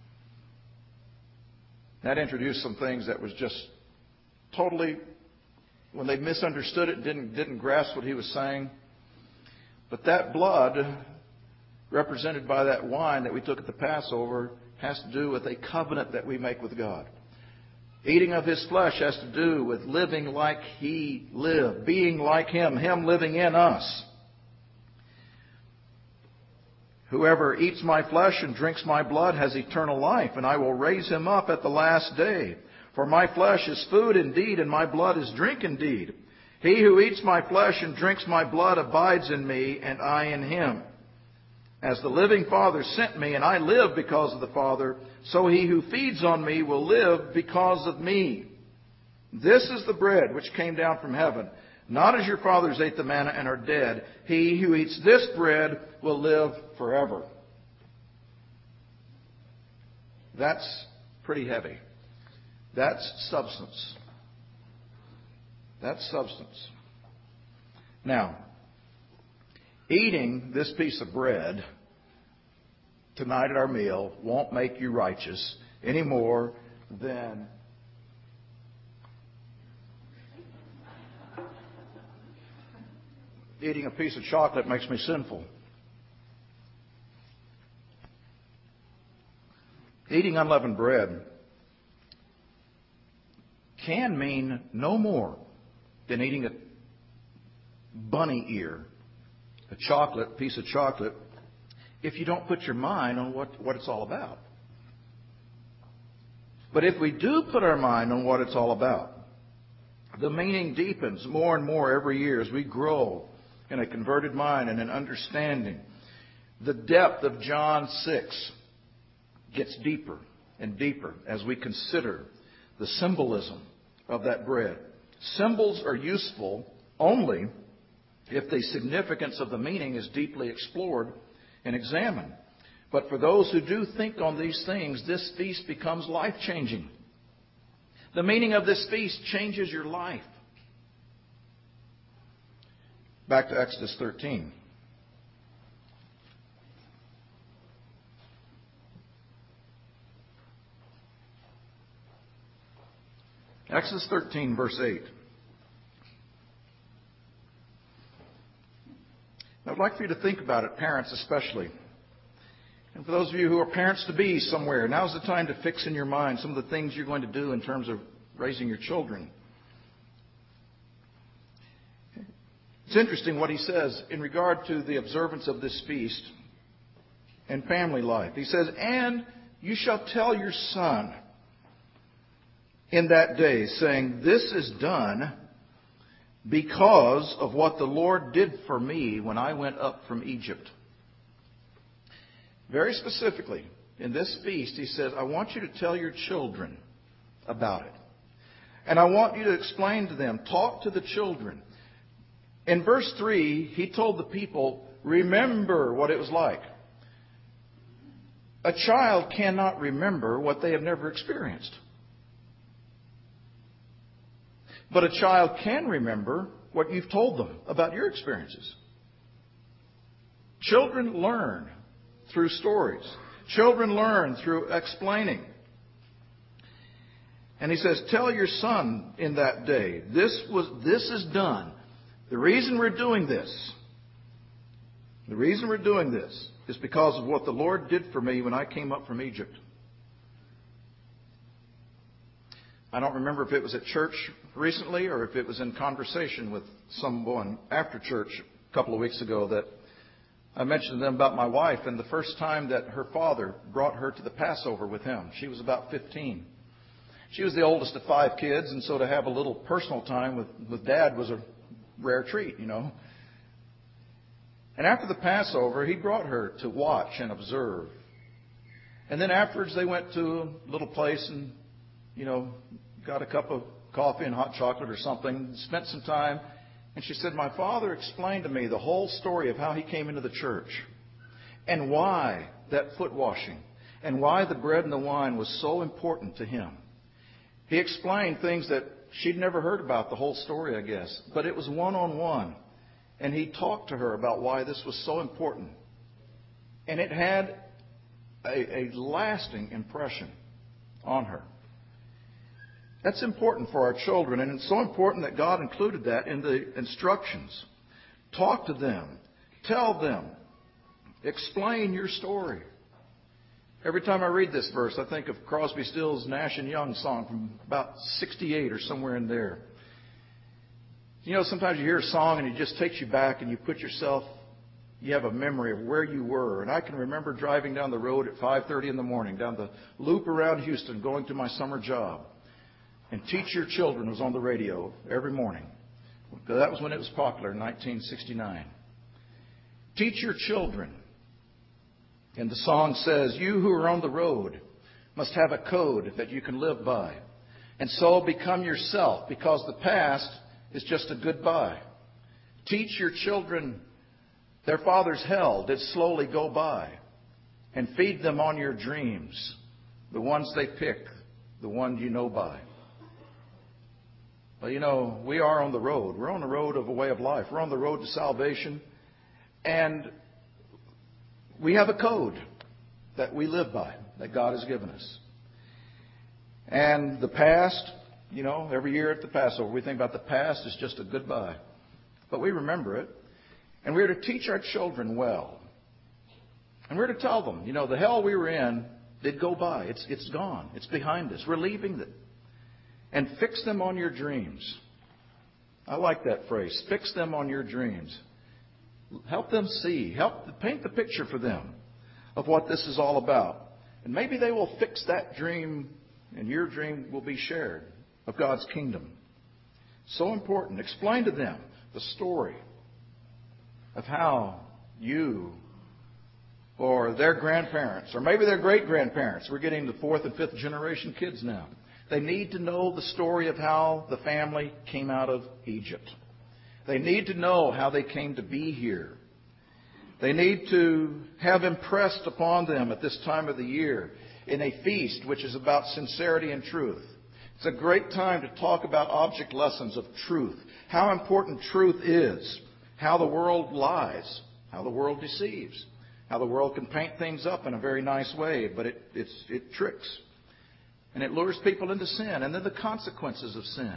That introduced some things that was just totally, when they misunderstood it, didn't grasp what He was saying. But that blood, represented by that wine that we took at the Passover, has to do with a covenant that we make with God. Eating of His flesh has to do with living like He lived, being like Him, Him living in us. Whoever eats my flesh and drinks my blood has eternal life, and I will raise him up at the last day. For my flesh is food indeed, and my blood is drink indeed. He who eats my flesh and drinks my blood abides in me, and I in him. As the living Father sent me, and I live because of the Father, so he who feeds on me will live because of me. This is the bread which came down from heaven, not as your fathers ate the manna and are dead. He who eats this bread will live forever. That's pretty heavy. That's substance. That's substance. Now, eating this piece of bread tonight at our meal won't make you righteous any more than eating a piece of chocolate makes me sinful. Eating unleavened bread can mean no more than eating a bunny ear, a piece of chocolate, if you don't put your mind on what it's all about. But if we do put our mind on what it's all about, the meaning deepens more and more every year as we grow in a converted mind and an understanding. The depth of John 6 gets deeper and deeper as we consider the symbolism of that bread. Symbols are useful only if the significance of the meaning is deeply explored and examined. But for those who do think on these things, this feast becomes life-changing. The meaning of this feast changes your life. Back to Exodus 13. Exodus 13, verse 8. I'd like for you to think about it, parents especially. And for those of you who are parents-to-be somewhere, now's the time to fix in your mind some of the things you're going to do in terms of raising your children. It's interesting what he says in regard to the observance of this feast and family life. He says, "And you shall tell your son in that day, saying, 'This is done because of what the Lord did for me when I went up from Egypt.'" Very specifically, in this feast, he says, I want you to tell your children about it. And I want you to explain to them, talk to the children. In verse 3, he told the people, remember what it was like. A child cannot remember what they have never experienced. But a child can remember what you've told them about your experiences. Children learn through stories. Children learn through explaining. And he says, tell your son in that day, this is done. The reason we're doing this is because of what the Lord did for me when I came up from Egypt. I don't remember if it was at church recently or if it was in conversation with someone after church a couple of weeks ago that I mentioned to them about my wife and the first time that her father brought her to the Passover with him. She was about 15. She was the oldest of 5 kids, and so to have a little personal time with Dad was a rare treat, you know. And after the Passover, he brought her to watch and observe. And then afterwards they went to a little place and, you know, got a cup of coffee and hot chocolate or something, spent some time. And she said, my father explained to me the whole story of how he came into the church and why that foot washing and why the bread and the wine was so important to him. He explained things that she'd never heard about, the whole story, I guess. But it was one-on-one. And he talked to her about why this was so important. And it had a lasting impression on her. That's important for our children, and it's so important that God included that in the instructions. Talk to them. Tell them. Explain your story. Every time I read this verse, I think of Crosby, Stills, Nash & Young song from about 68 or somewhere in there. You know, sometimes you hear a song and it just takes you back and you have a memory of where you were. And I can remember driving down the road at 5:30 in the morning, down the loop around Houston, going to my summer job. And Teach Your Children was on the radio every morning. That was when it was popular in 1969. Teach your children. And the song says, you who are on the road must have a code that you can live by. And so become yourself, because the past is just a goodbye. Teach your children their father's hell did slowly go by. And feed them on your dreams, the ones they pick, the one you know by. Well, we are on the road. We're on the road of a way of life. We're on the road to salvation. And we have a code that we live by, that God has given us. And the past, every year at the Passover, we think about the past as just a goodbye. But we remember it. And we're to teach our children well. And we're to tell them, the hell we were in did go by. It's gone. It's behind us. We're leaving it. And fix them on your dreams. I like that phrase. Fix them on your dreams. Help them see. Help paint the picture for them of what this is all about. And maybe they will fix that dream, and your dream will be shared of God's kingdom. So important. Explain to them the story of how you or their grandparents, or maybe their great-grandparents, we're getting the fourth and fifth generation kids now. They need to know the story of how the family came out of Egypt. They need to know how they came to be here. They need to have impressed upon them at this time of the year in a feast which is about sincerity and truth. It's a great time to talk about object lessons of truth, how important truth is, how the world lies, how the world deceives, how the world can paint things up in a very nice way, but it tricks. And it lures people into sin. And then the consequences of sin.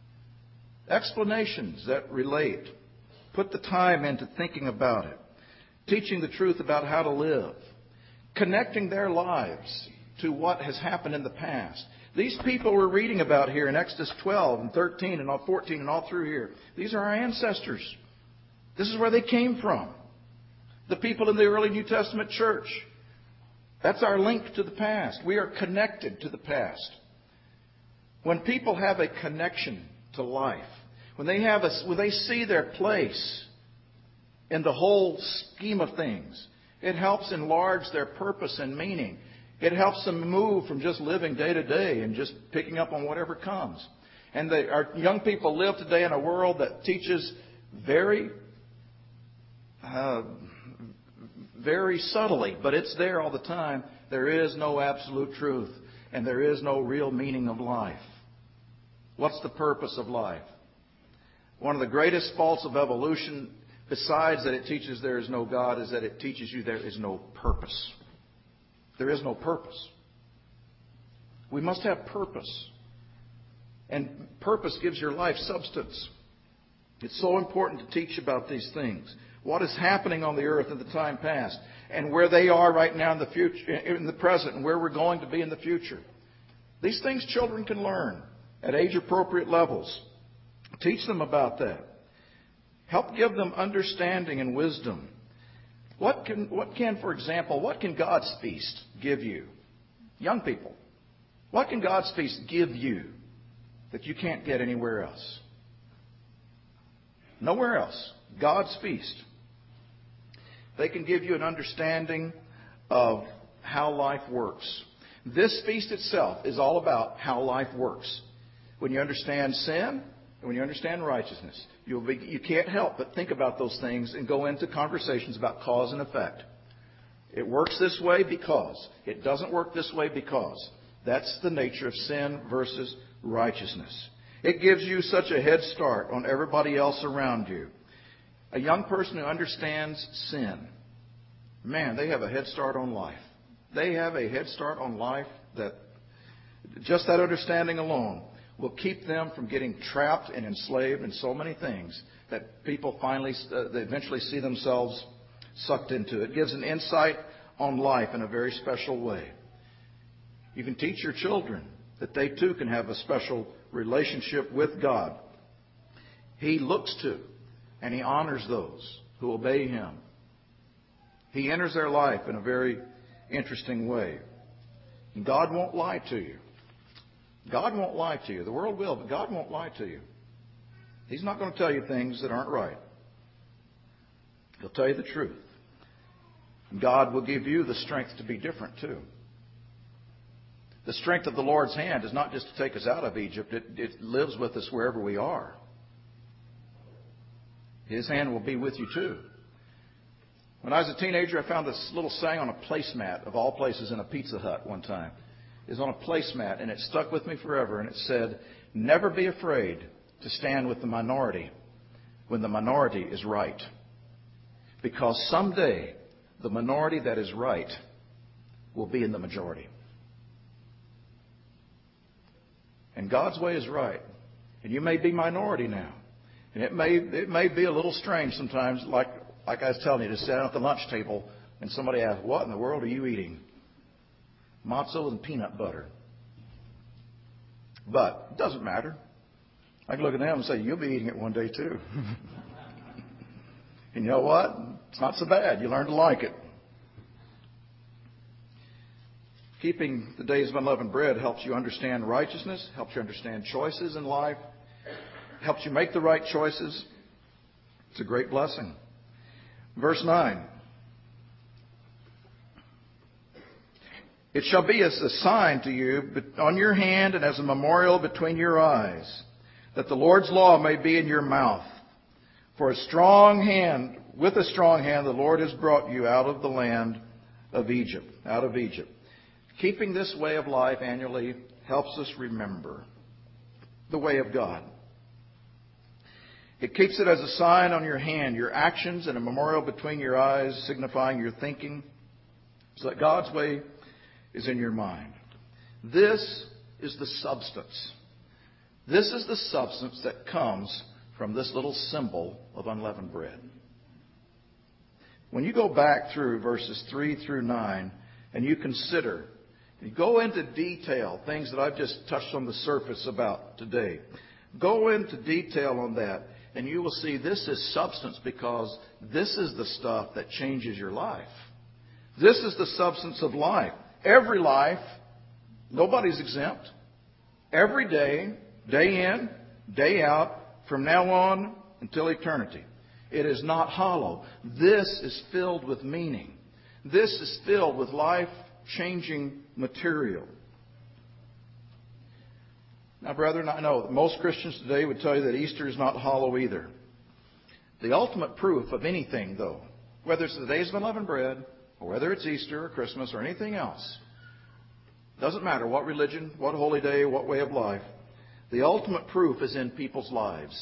Explanations that relate. Put the time into thinking about it. Teaching the truth about how to live. Connecting their lives to what has happened in the past. These people we're reading about here in Exodus 12 and 13 and 14 and all through here. These are our ancestors. This is where they came from. The people in the early New Testament church. That's our link to the past. We are connected to the past. When people have a connection to life, when they see their place in the whole scheme of things, it helps enlarge their purpose and meaning. It helps them move from just living day to day and just picking up on whatever comes. And our young people live today in a world that teaches very subtly, but it's there all the time. There is no absolute truth, and there is no real meaning of life. What's the purpose of life? One of the greatest faults of evolution, besides that it teaches there is no God, is that it teaches you there is no purpose. There is no purpose. We must have purpose. And purpose gives your life substance. It's so important to teach about these things. What is happening on the earth in the time past, and where they are right now in the future, in the present, and where we're going to be in the future. These things children can learn at age-appropriate levels. Teach them about that. Help give them understanding and wisdom. What can, for example, what can God's feast give you? Young people, what can God's feast give you that you can't get anywhere else? Nowhere else. God's feast. They can give you an understanding of how life works. This feast itself is all about how life works. When you understand sin and when you understand righteousness, you can't help but think about those things and go into conversations about cause and effect. It works this way because. It doesn't work this way because. That's the nature of sin versus righteousness. It gives you such a head start on everybody else around you. A young person who understands sin, man, they have a head start on life. They have a head start on life that just that understanding alone will keep them from getting trapped and enslaved in so many things that people they eventually see themselves sucked into. It gives an insight on life in a very special way. You can teach your children that they too can have a special relationship with God. He looks to and He honors those who obey Him. He enters their life in a very interesting way. And God won't lie to you. God won't lie to you. The world will, but God won't lie to you. He's not going to tell you things that aren't right. He'll tell you the truth. And God will give you the strength to be different too. The strength of the Lord's hand is not just to take us out of Egypt. It lives with us wherever we are. His hand will be with you too. When I was a teenager, I found this little saying on a placemat, of all places, in a Pizza Hut one time. is on a placemat, and it stuck with me forever. And it said, "Never be afraid to stand with the minority when the minority is right. Because someday the minority that is right will be in the majority." And God's way is right. And you may be minority now. And it may be a little strange sometimes, like I was telling you, to sit down at the lunch table and somebody asks, "What in the world are you eating?" Matzo and peanut butter. But it doesn't matter. I can look at them and say, "You'll be eating it one day too." And you know what? It's not so bad. You learn to like it. Keeping the days of unleavened bread helps you understand righteousness, helps you understand choices in life, helps you make the right choices. It's a great blessing. Verse 9. "It shall be as a sign to you on your hand and as a memorial between your eyes, that the Lord's law may be in your mouth. For with a strong hand, the Lord has brought you out of the land of Egypt, out of Egypt." Keeping this way of life annually helps us remember the way of God. It keeps it as a sign on your hand, your actions, and a memorial between your eyes, signifying your thinking, so that God's way is in your mind. This is the substance. This is the substance that comes from this little symbol of unleavened bread. When you go back through verses 3 through 9 and you consider, you go into detail, things that I've just touched on the surface about today. Go into detail on that, and you will see this is substance, because this is the stuff that changes your life. This is the substance of life. Every life, nobody's exempt. Every day, day in, day out, from now on until eternity. It is not hollow. This is filled with meaning. This is filled with life-changing material. Now, brethren, I know that most Christians today would tell you that Easter is not hollow either. The ultimate proof of anything, though, whether it's the days of unleavened bread, or whether it's Easter or Christmas or anything else, doesn't matter what religion, what holy day, what way of life, the ultimate proof is in people's lives.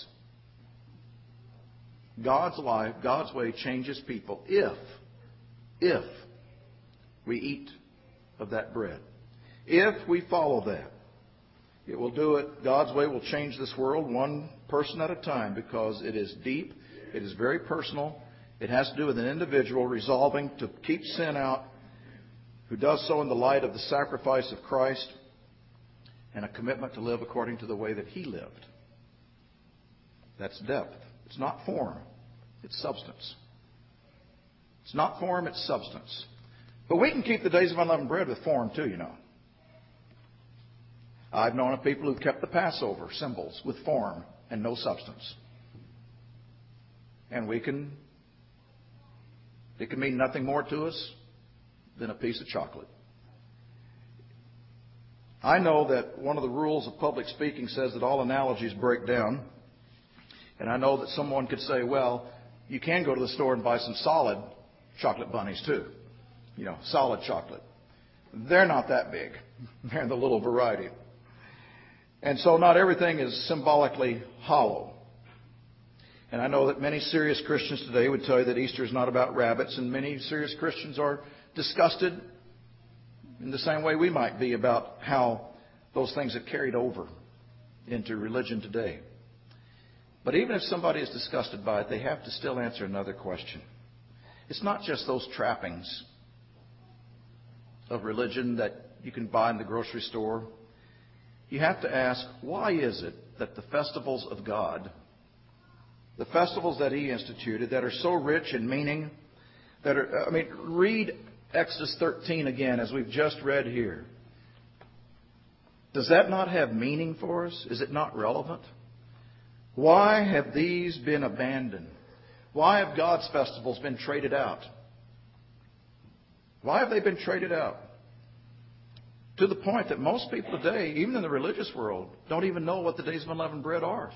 God's life, God's way changes people if we eat of that bread. If we follow that, it will do it. God's way will change this world one person at a time, because it is deep, it is very personal. It has to do with an individual resolving to keep sin out, who does so in the light of the sacrifice of Christ, and a commitment to live according to the way that He lived. That's depth. It's not form. It's substance. It's not form, it's substance. But we can keep the days of unleavened bread with form too, you know. I've known of people who've kept the Passover symbols with form and no substance. And it can mean nothing more to us than a piece of chocolate. I know that one of the rules of public speaking says that all analogies break down. And I know that someone could say, well, you can go to the store and buy some solid chocolate bunnies too. You know, solid chocolate. They're not that big. They're in the little variety. And so not everything is symbolically hollow. And I know that many serious Christians today would tell you that Easter is not about rabbits, and many serious Christians are disgusted in the same way we might be about how those things have carried over into religion today. But even if somebody is disgusted by it, they have to still answer another question. It's not just those trappings of religion that you can buy in the grocery store. You have to ask, why is it that the festivals of God, the festivals that He instituted that are so rich in meaning, read Exodus 13 again, as we've just read here. Does that not have meaning for us? Is it not relevant? Why have these been abandoned? Why have God's festivals been traded out? Why have they been traded out? To the point that most people today, even in the religious world, don't even know what the days of unleavened bread are.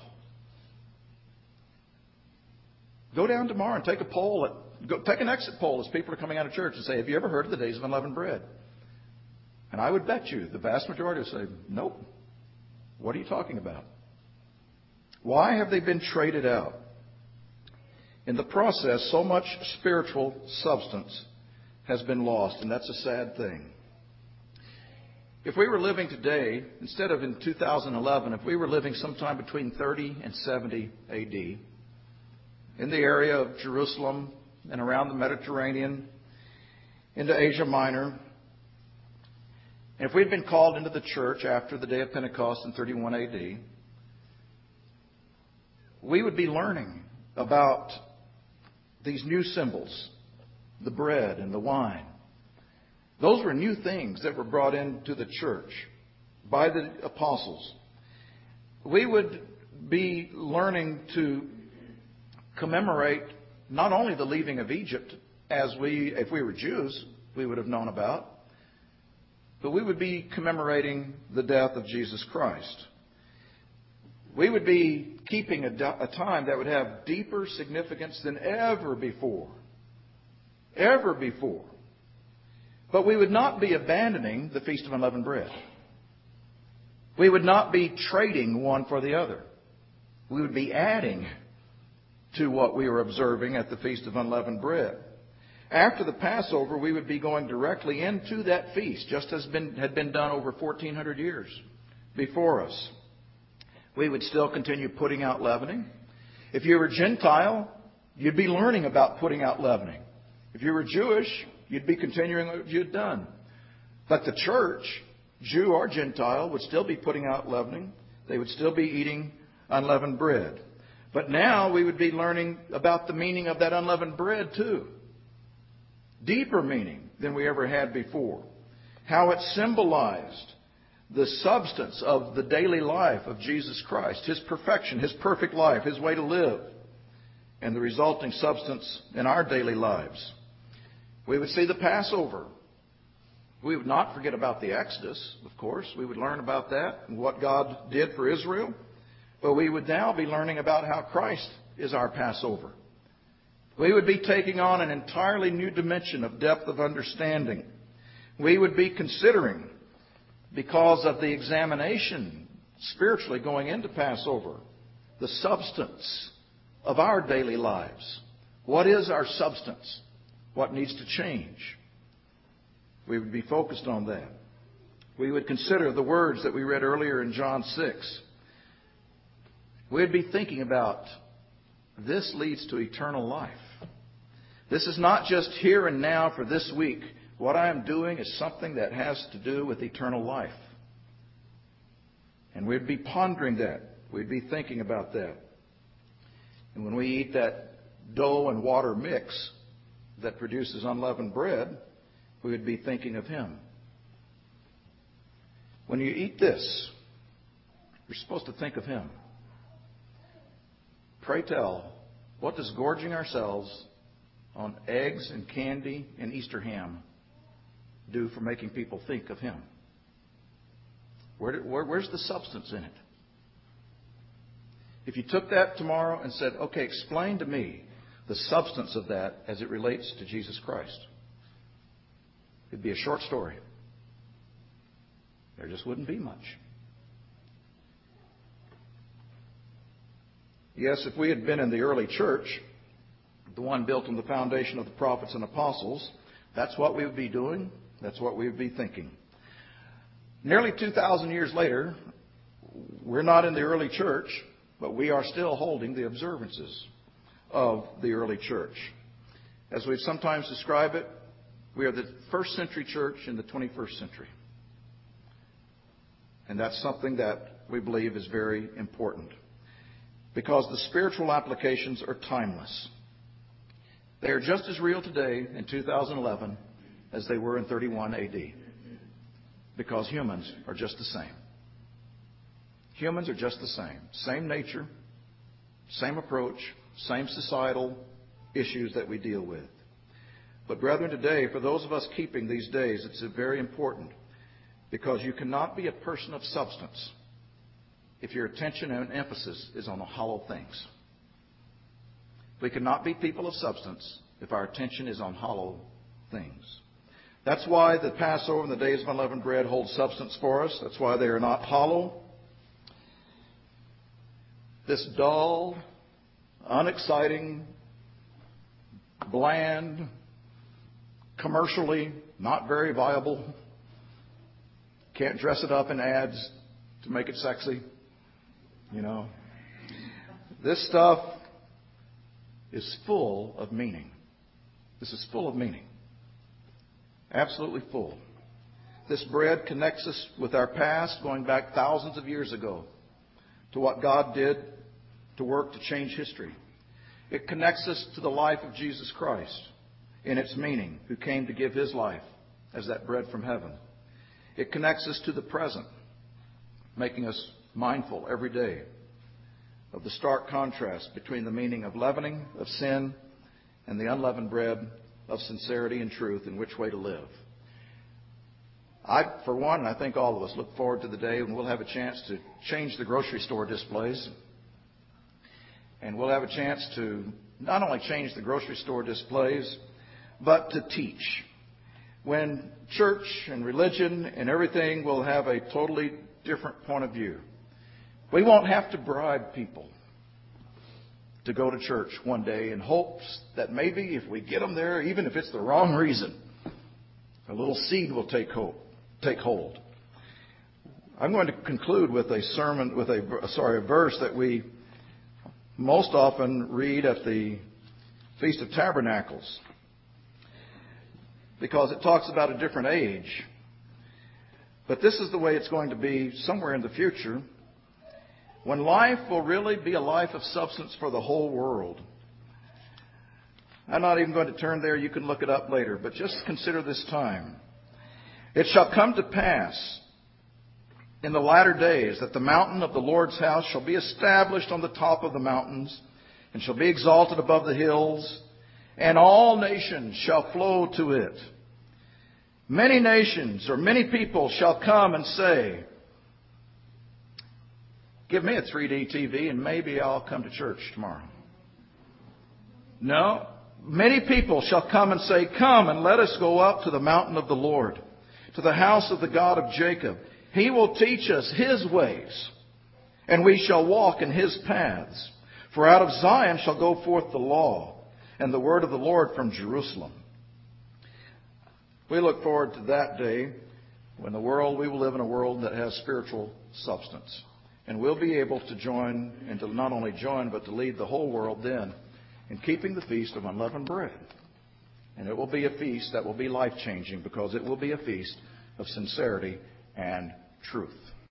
Go down tomorrow and take a poll. Take an exit poll as people are coming out of church and say, have you ever heard of the days of unleavened bread? And I would bet you the vast majority would say, nope. What are you talking about? Why have they been traded out? In the process, so much spiritual substance has been lost, and that's a sad thing. If we were living today, instead of in 2011, if we were living sometime between 30 and 70 A.D., in the area of Jerusalem and around the Mediterranean, into Asia Minor, and if we'd been called into the church after the day of Pentecost in 31 A.D., we would be learning about these new symbols, the bread and the wine. Those were new things that were brought into the church by the apostles. We would be learning to commemorate not only the leaving of Egypt, if we were Jews, we would have known about, but we would be commemorating the death of Jesus Christ. We would be keeping a time that would have deeper significance than ever before. Ever before. But we would not be abandoning the Feast of Unleavened Bread. We would not be trading one for the other. We would be adding to what we were observing at the Feast of Unleavened Bread. After the Passover, we would be going directly into that feast, just as had been done over 1,400 years before us. We would still continue putting out leavening. If you were Gentile, you'd be learning about putting out leavening. If you were Jewish, you'd be continuing what you'd done. But the church, Jew or Gentile, would still be putting out leavening. They would still be eating unleavened bread. But now we would be learning about the meaning of that unleavened bread too. Deeper meaning than we ever had before. How it symbolized the substance of the daily life of Jesus Christ, His perfection, His perfect life, His way to live, and the resulting substance in our daily lives. We would see the Passover. We would not forget about the Exodus, of course. We would learn about that and what God did for Israel. But we would now be learning about how Christ is our Passover. We would be taking on an entirely new dimension of depth of understanding. We would be considering, because of the examination spiritually going into Passover, the substance of our daily lives. What is our substance? What needs to change? We would be focused on that. We would consider the words that we read earlier in John 6. We'd be thinking about this leads to eternal life. This is not just here and now for this week. What I am doing is something that has to do with eternal life. And we'd be pondering that. We'd be thinking about that. And when we eat that dough and water mix that produces unleavened bread, we would be thinking of Him. When you eat this, you're supposed to think of Him. Pray tell, what does gorging ourselves on eggs and candy and Easter ham do for making people think of Him? Where's the substance in it? If you took that tomorrow and said, okay, explain to me the substance of that as it relates to Jesus Christ, it'd be a short story. There just wouldn't be much. Yes, if we had been in the early church, the one built on the foundation of the prophets and apostles, that's what we would be doing. That's what we would be thinking. Nearly 2,000 years later, we're not in the early church, but we are still holding the observances of the early church. As we've sometimes described it, we are the first century church in the 21st century. And that's something that we believe is very important, because the spiritual applications are timeless. They are just as real today in 2011 as they were in 31 A.D. Because humans are just the same. Humans are just the same. Same nature, same approach, same societal issues that we deal with. But brethren, today, for those of us keeping these days, it's very important, because you cannot be a person of substance if your attention and emphasis is on the hollow things. We cannot be people of substance if our attention is on hollow things. That's why the Passover and the days of unleavened bread hold substance for us. That's why they are not hollow. This dull, unexciting, bland, commercially not very viable, can't dress it up in ads to make it sexy, This stuff is full of meaning. This is full of meaning. Absolutely full. This bread connects us with our past, going back thousands of years ago, to what God did to work to change history. It connects us to the life of Jesus Christ in its meaning, who came to give His life as that bread from heaven. It connects us to the present, making us mindful every day of the stark contrast between the meaning of leavening, of sin, and the unleavened bread of sincerity and truth and which way to live. I, for one, and I think all of us, look forward to the day when we'll have a chance to change the grocery store displays. And we'll have a chance to not only change the grocery store displays, but to teach. When church and religion and everything will have a totally different point of view. We won't have to bribe people to go to church one day in hopes that maybe if we get them there, even if it's the wrong reason, a little seed will take hold. I'm going to conclude with a verse that we most often read at the Feast of Tabernacles, because it talks about a different age. But this is the way it's going to be somewhere in the future, when life will really be a life of substance for the whole world. I'm not even going to turn there. You can look it up later. But just consider this time. It shall come to pass in the latter days that the mountain of the Lord's house shall be established on the top of the mountains, and shall be exalted above the hills, and all nations shall flow to it. Many nations or many people shall come and say, give me a 3D TV and maybe I'll come to church tomorrow. No. Many people shall come and say, come and let us go up to the mountain of the Lord, to the house of the God of Jacob. He will teach us His ways, and we shall walk in His paths. For out of Zion shall go forth the law, and the word of the Lord from Jerusalem. We look forward to that day when we will live in a world that has spiritual substance. And we'll be able to join, and to not only join, but to lead the whole world then in keeping the Feast of Unleavened Bread. And it will be a feast that will be life-changing, because it will be a feast of sincerity and truth.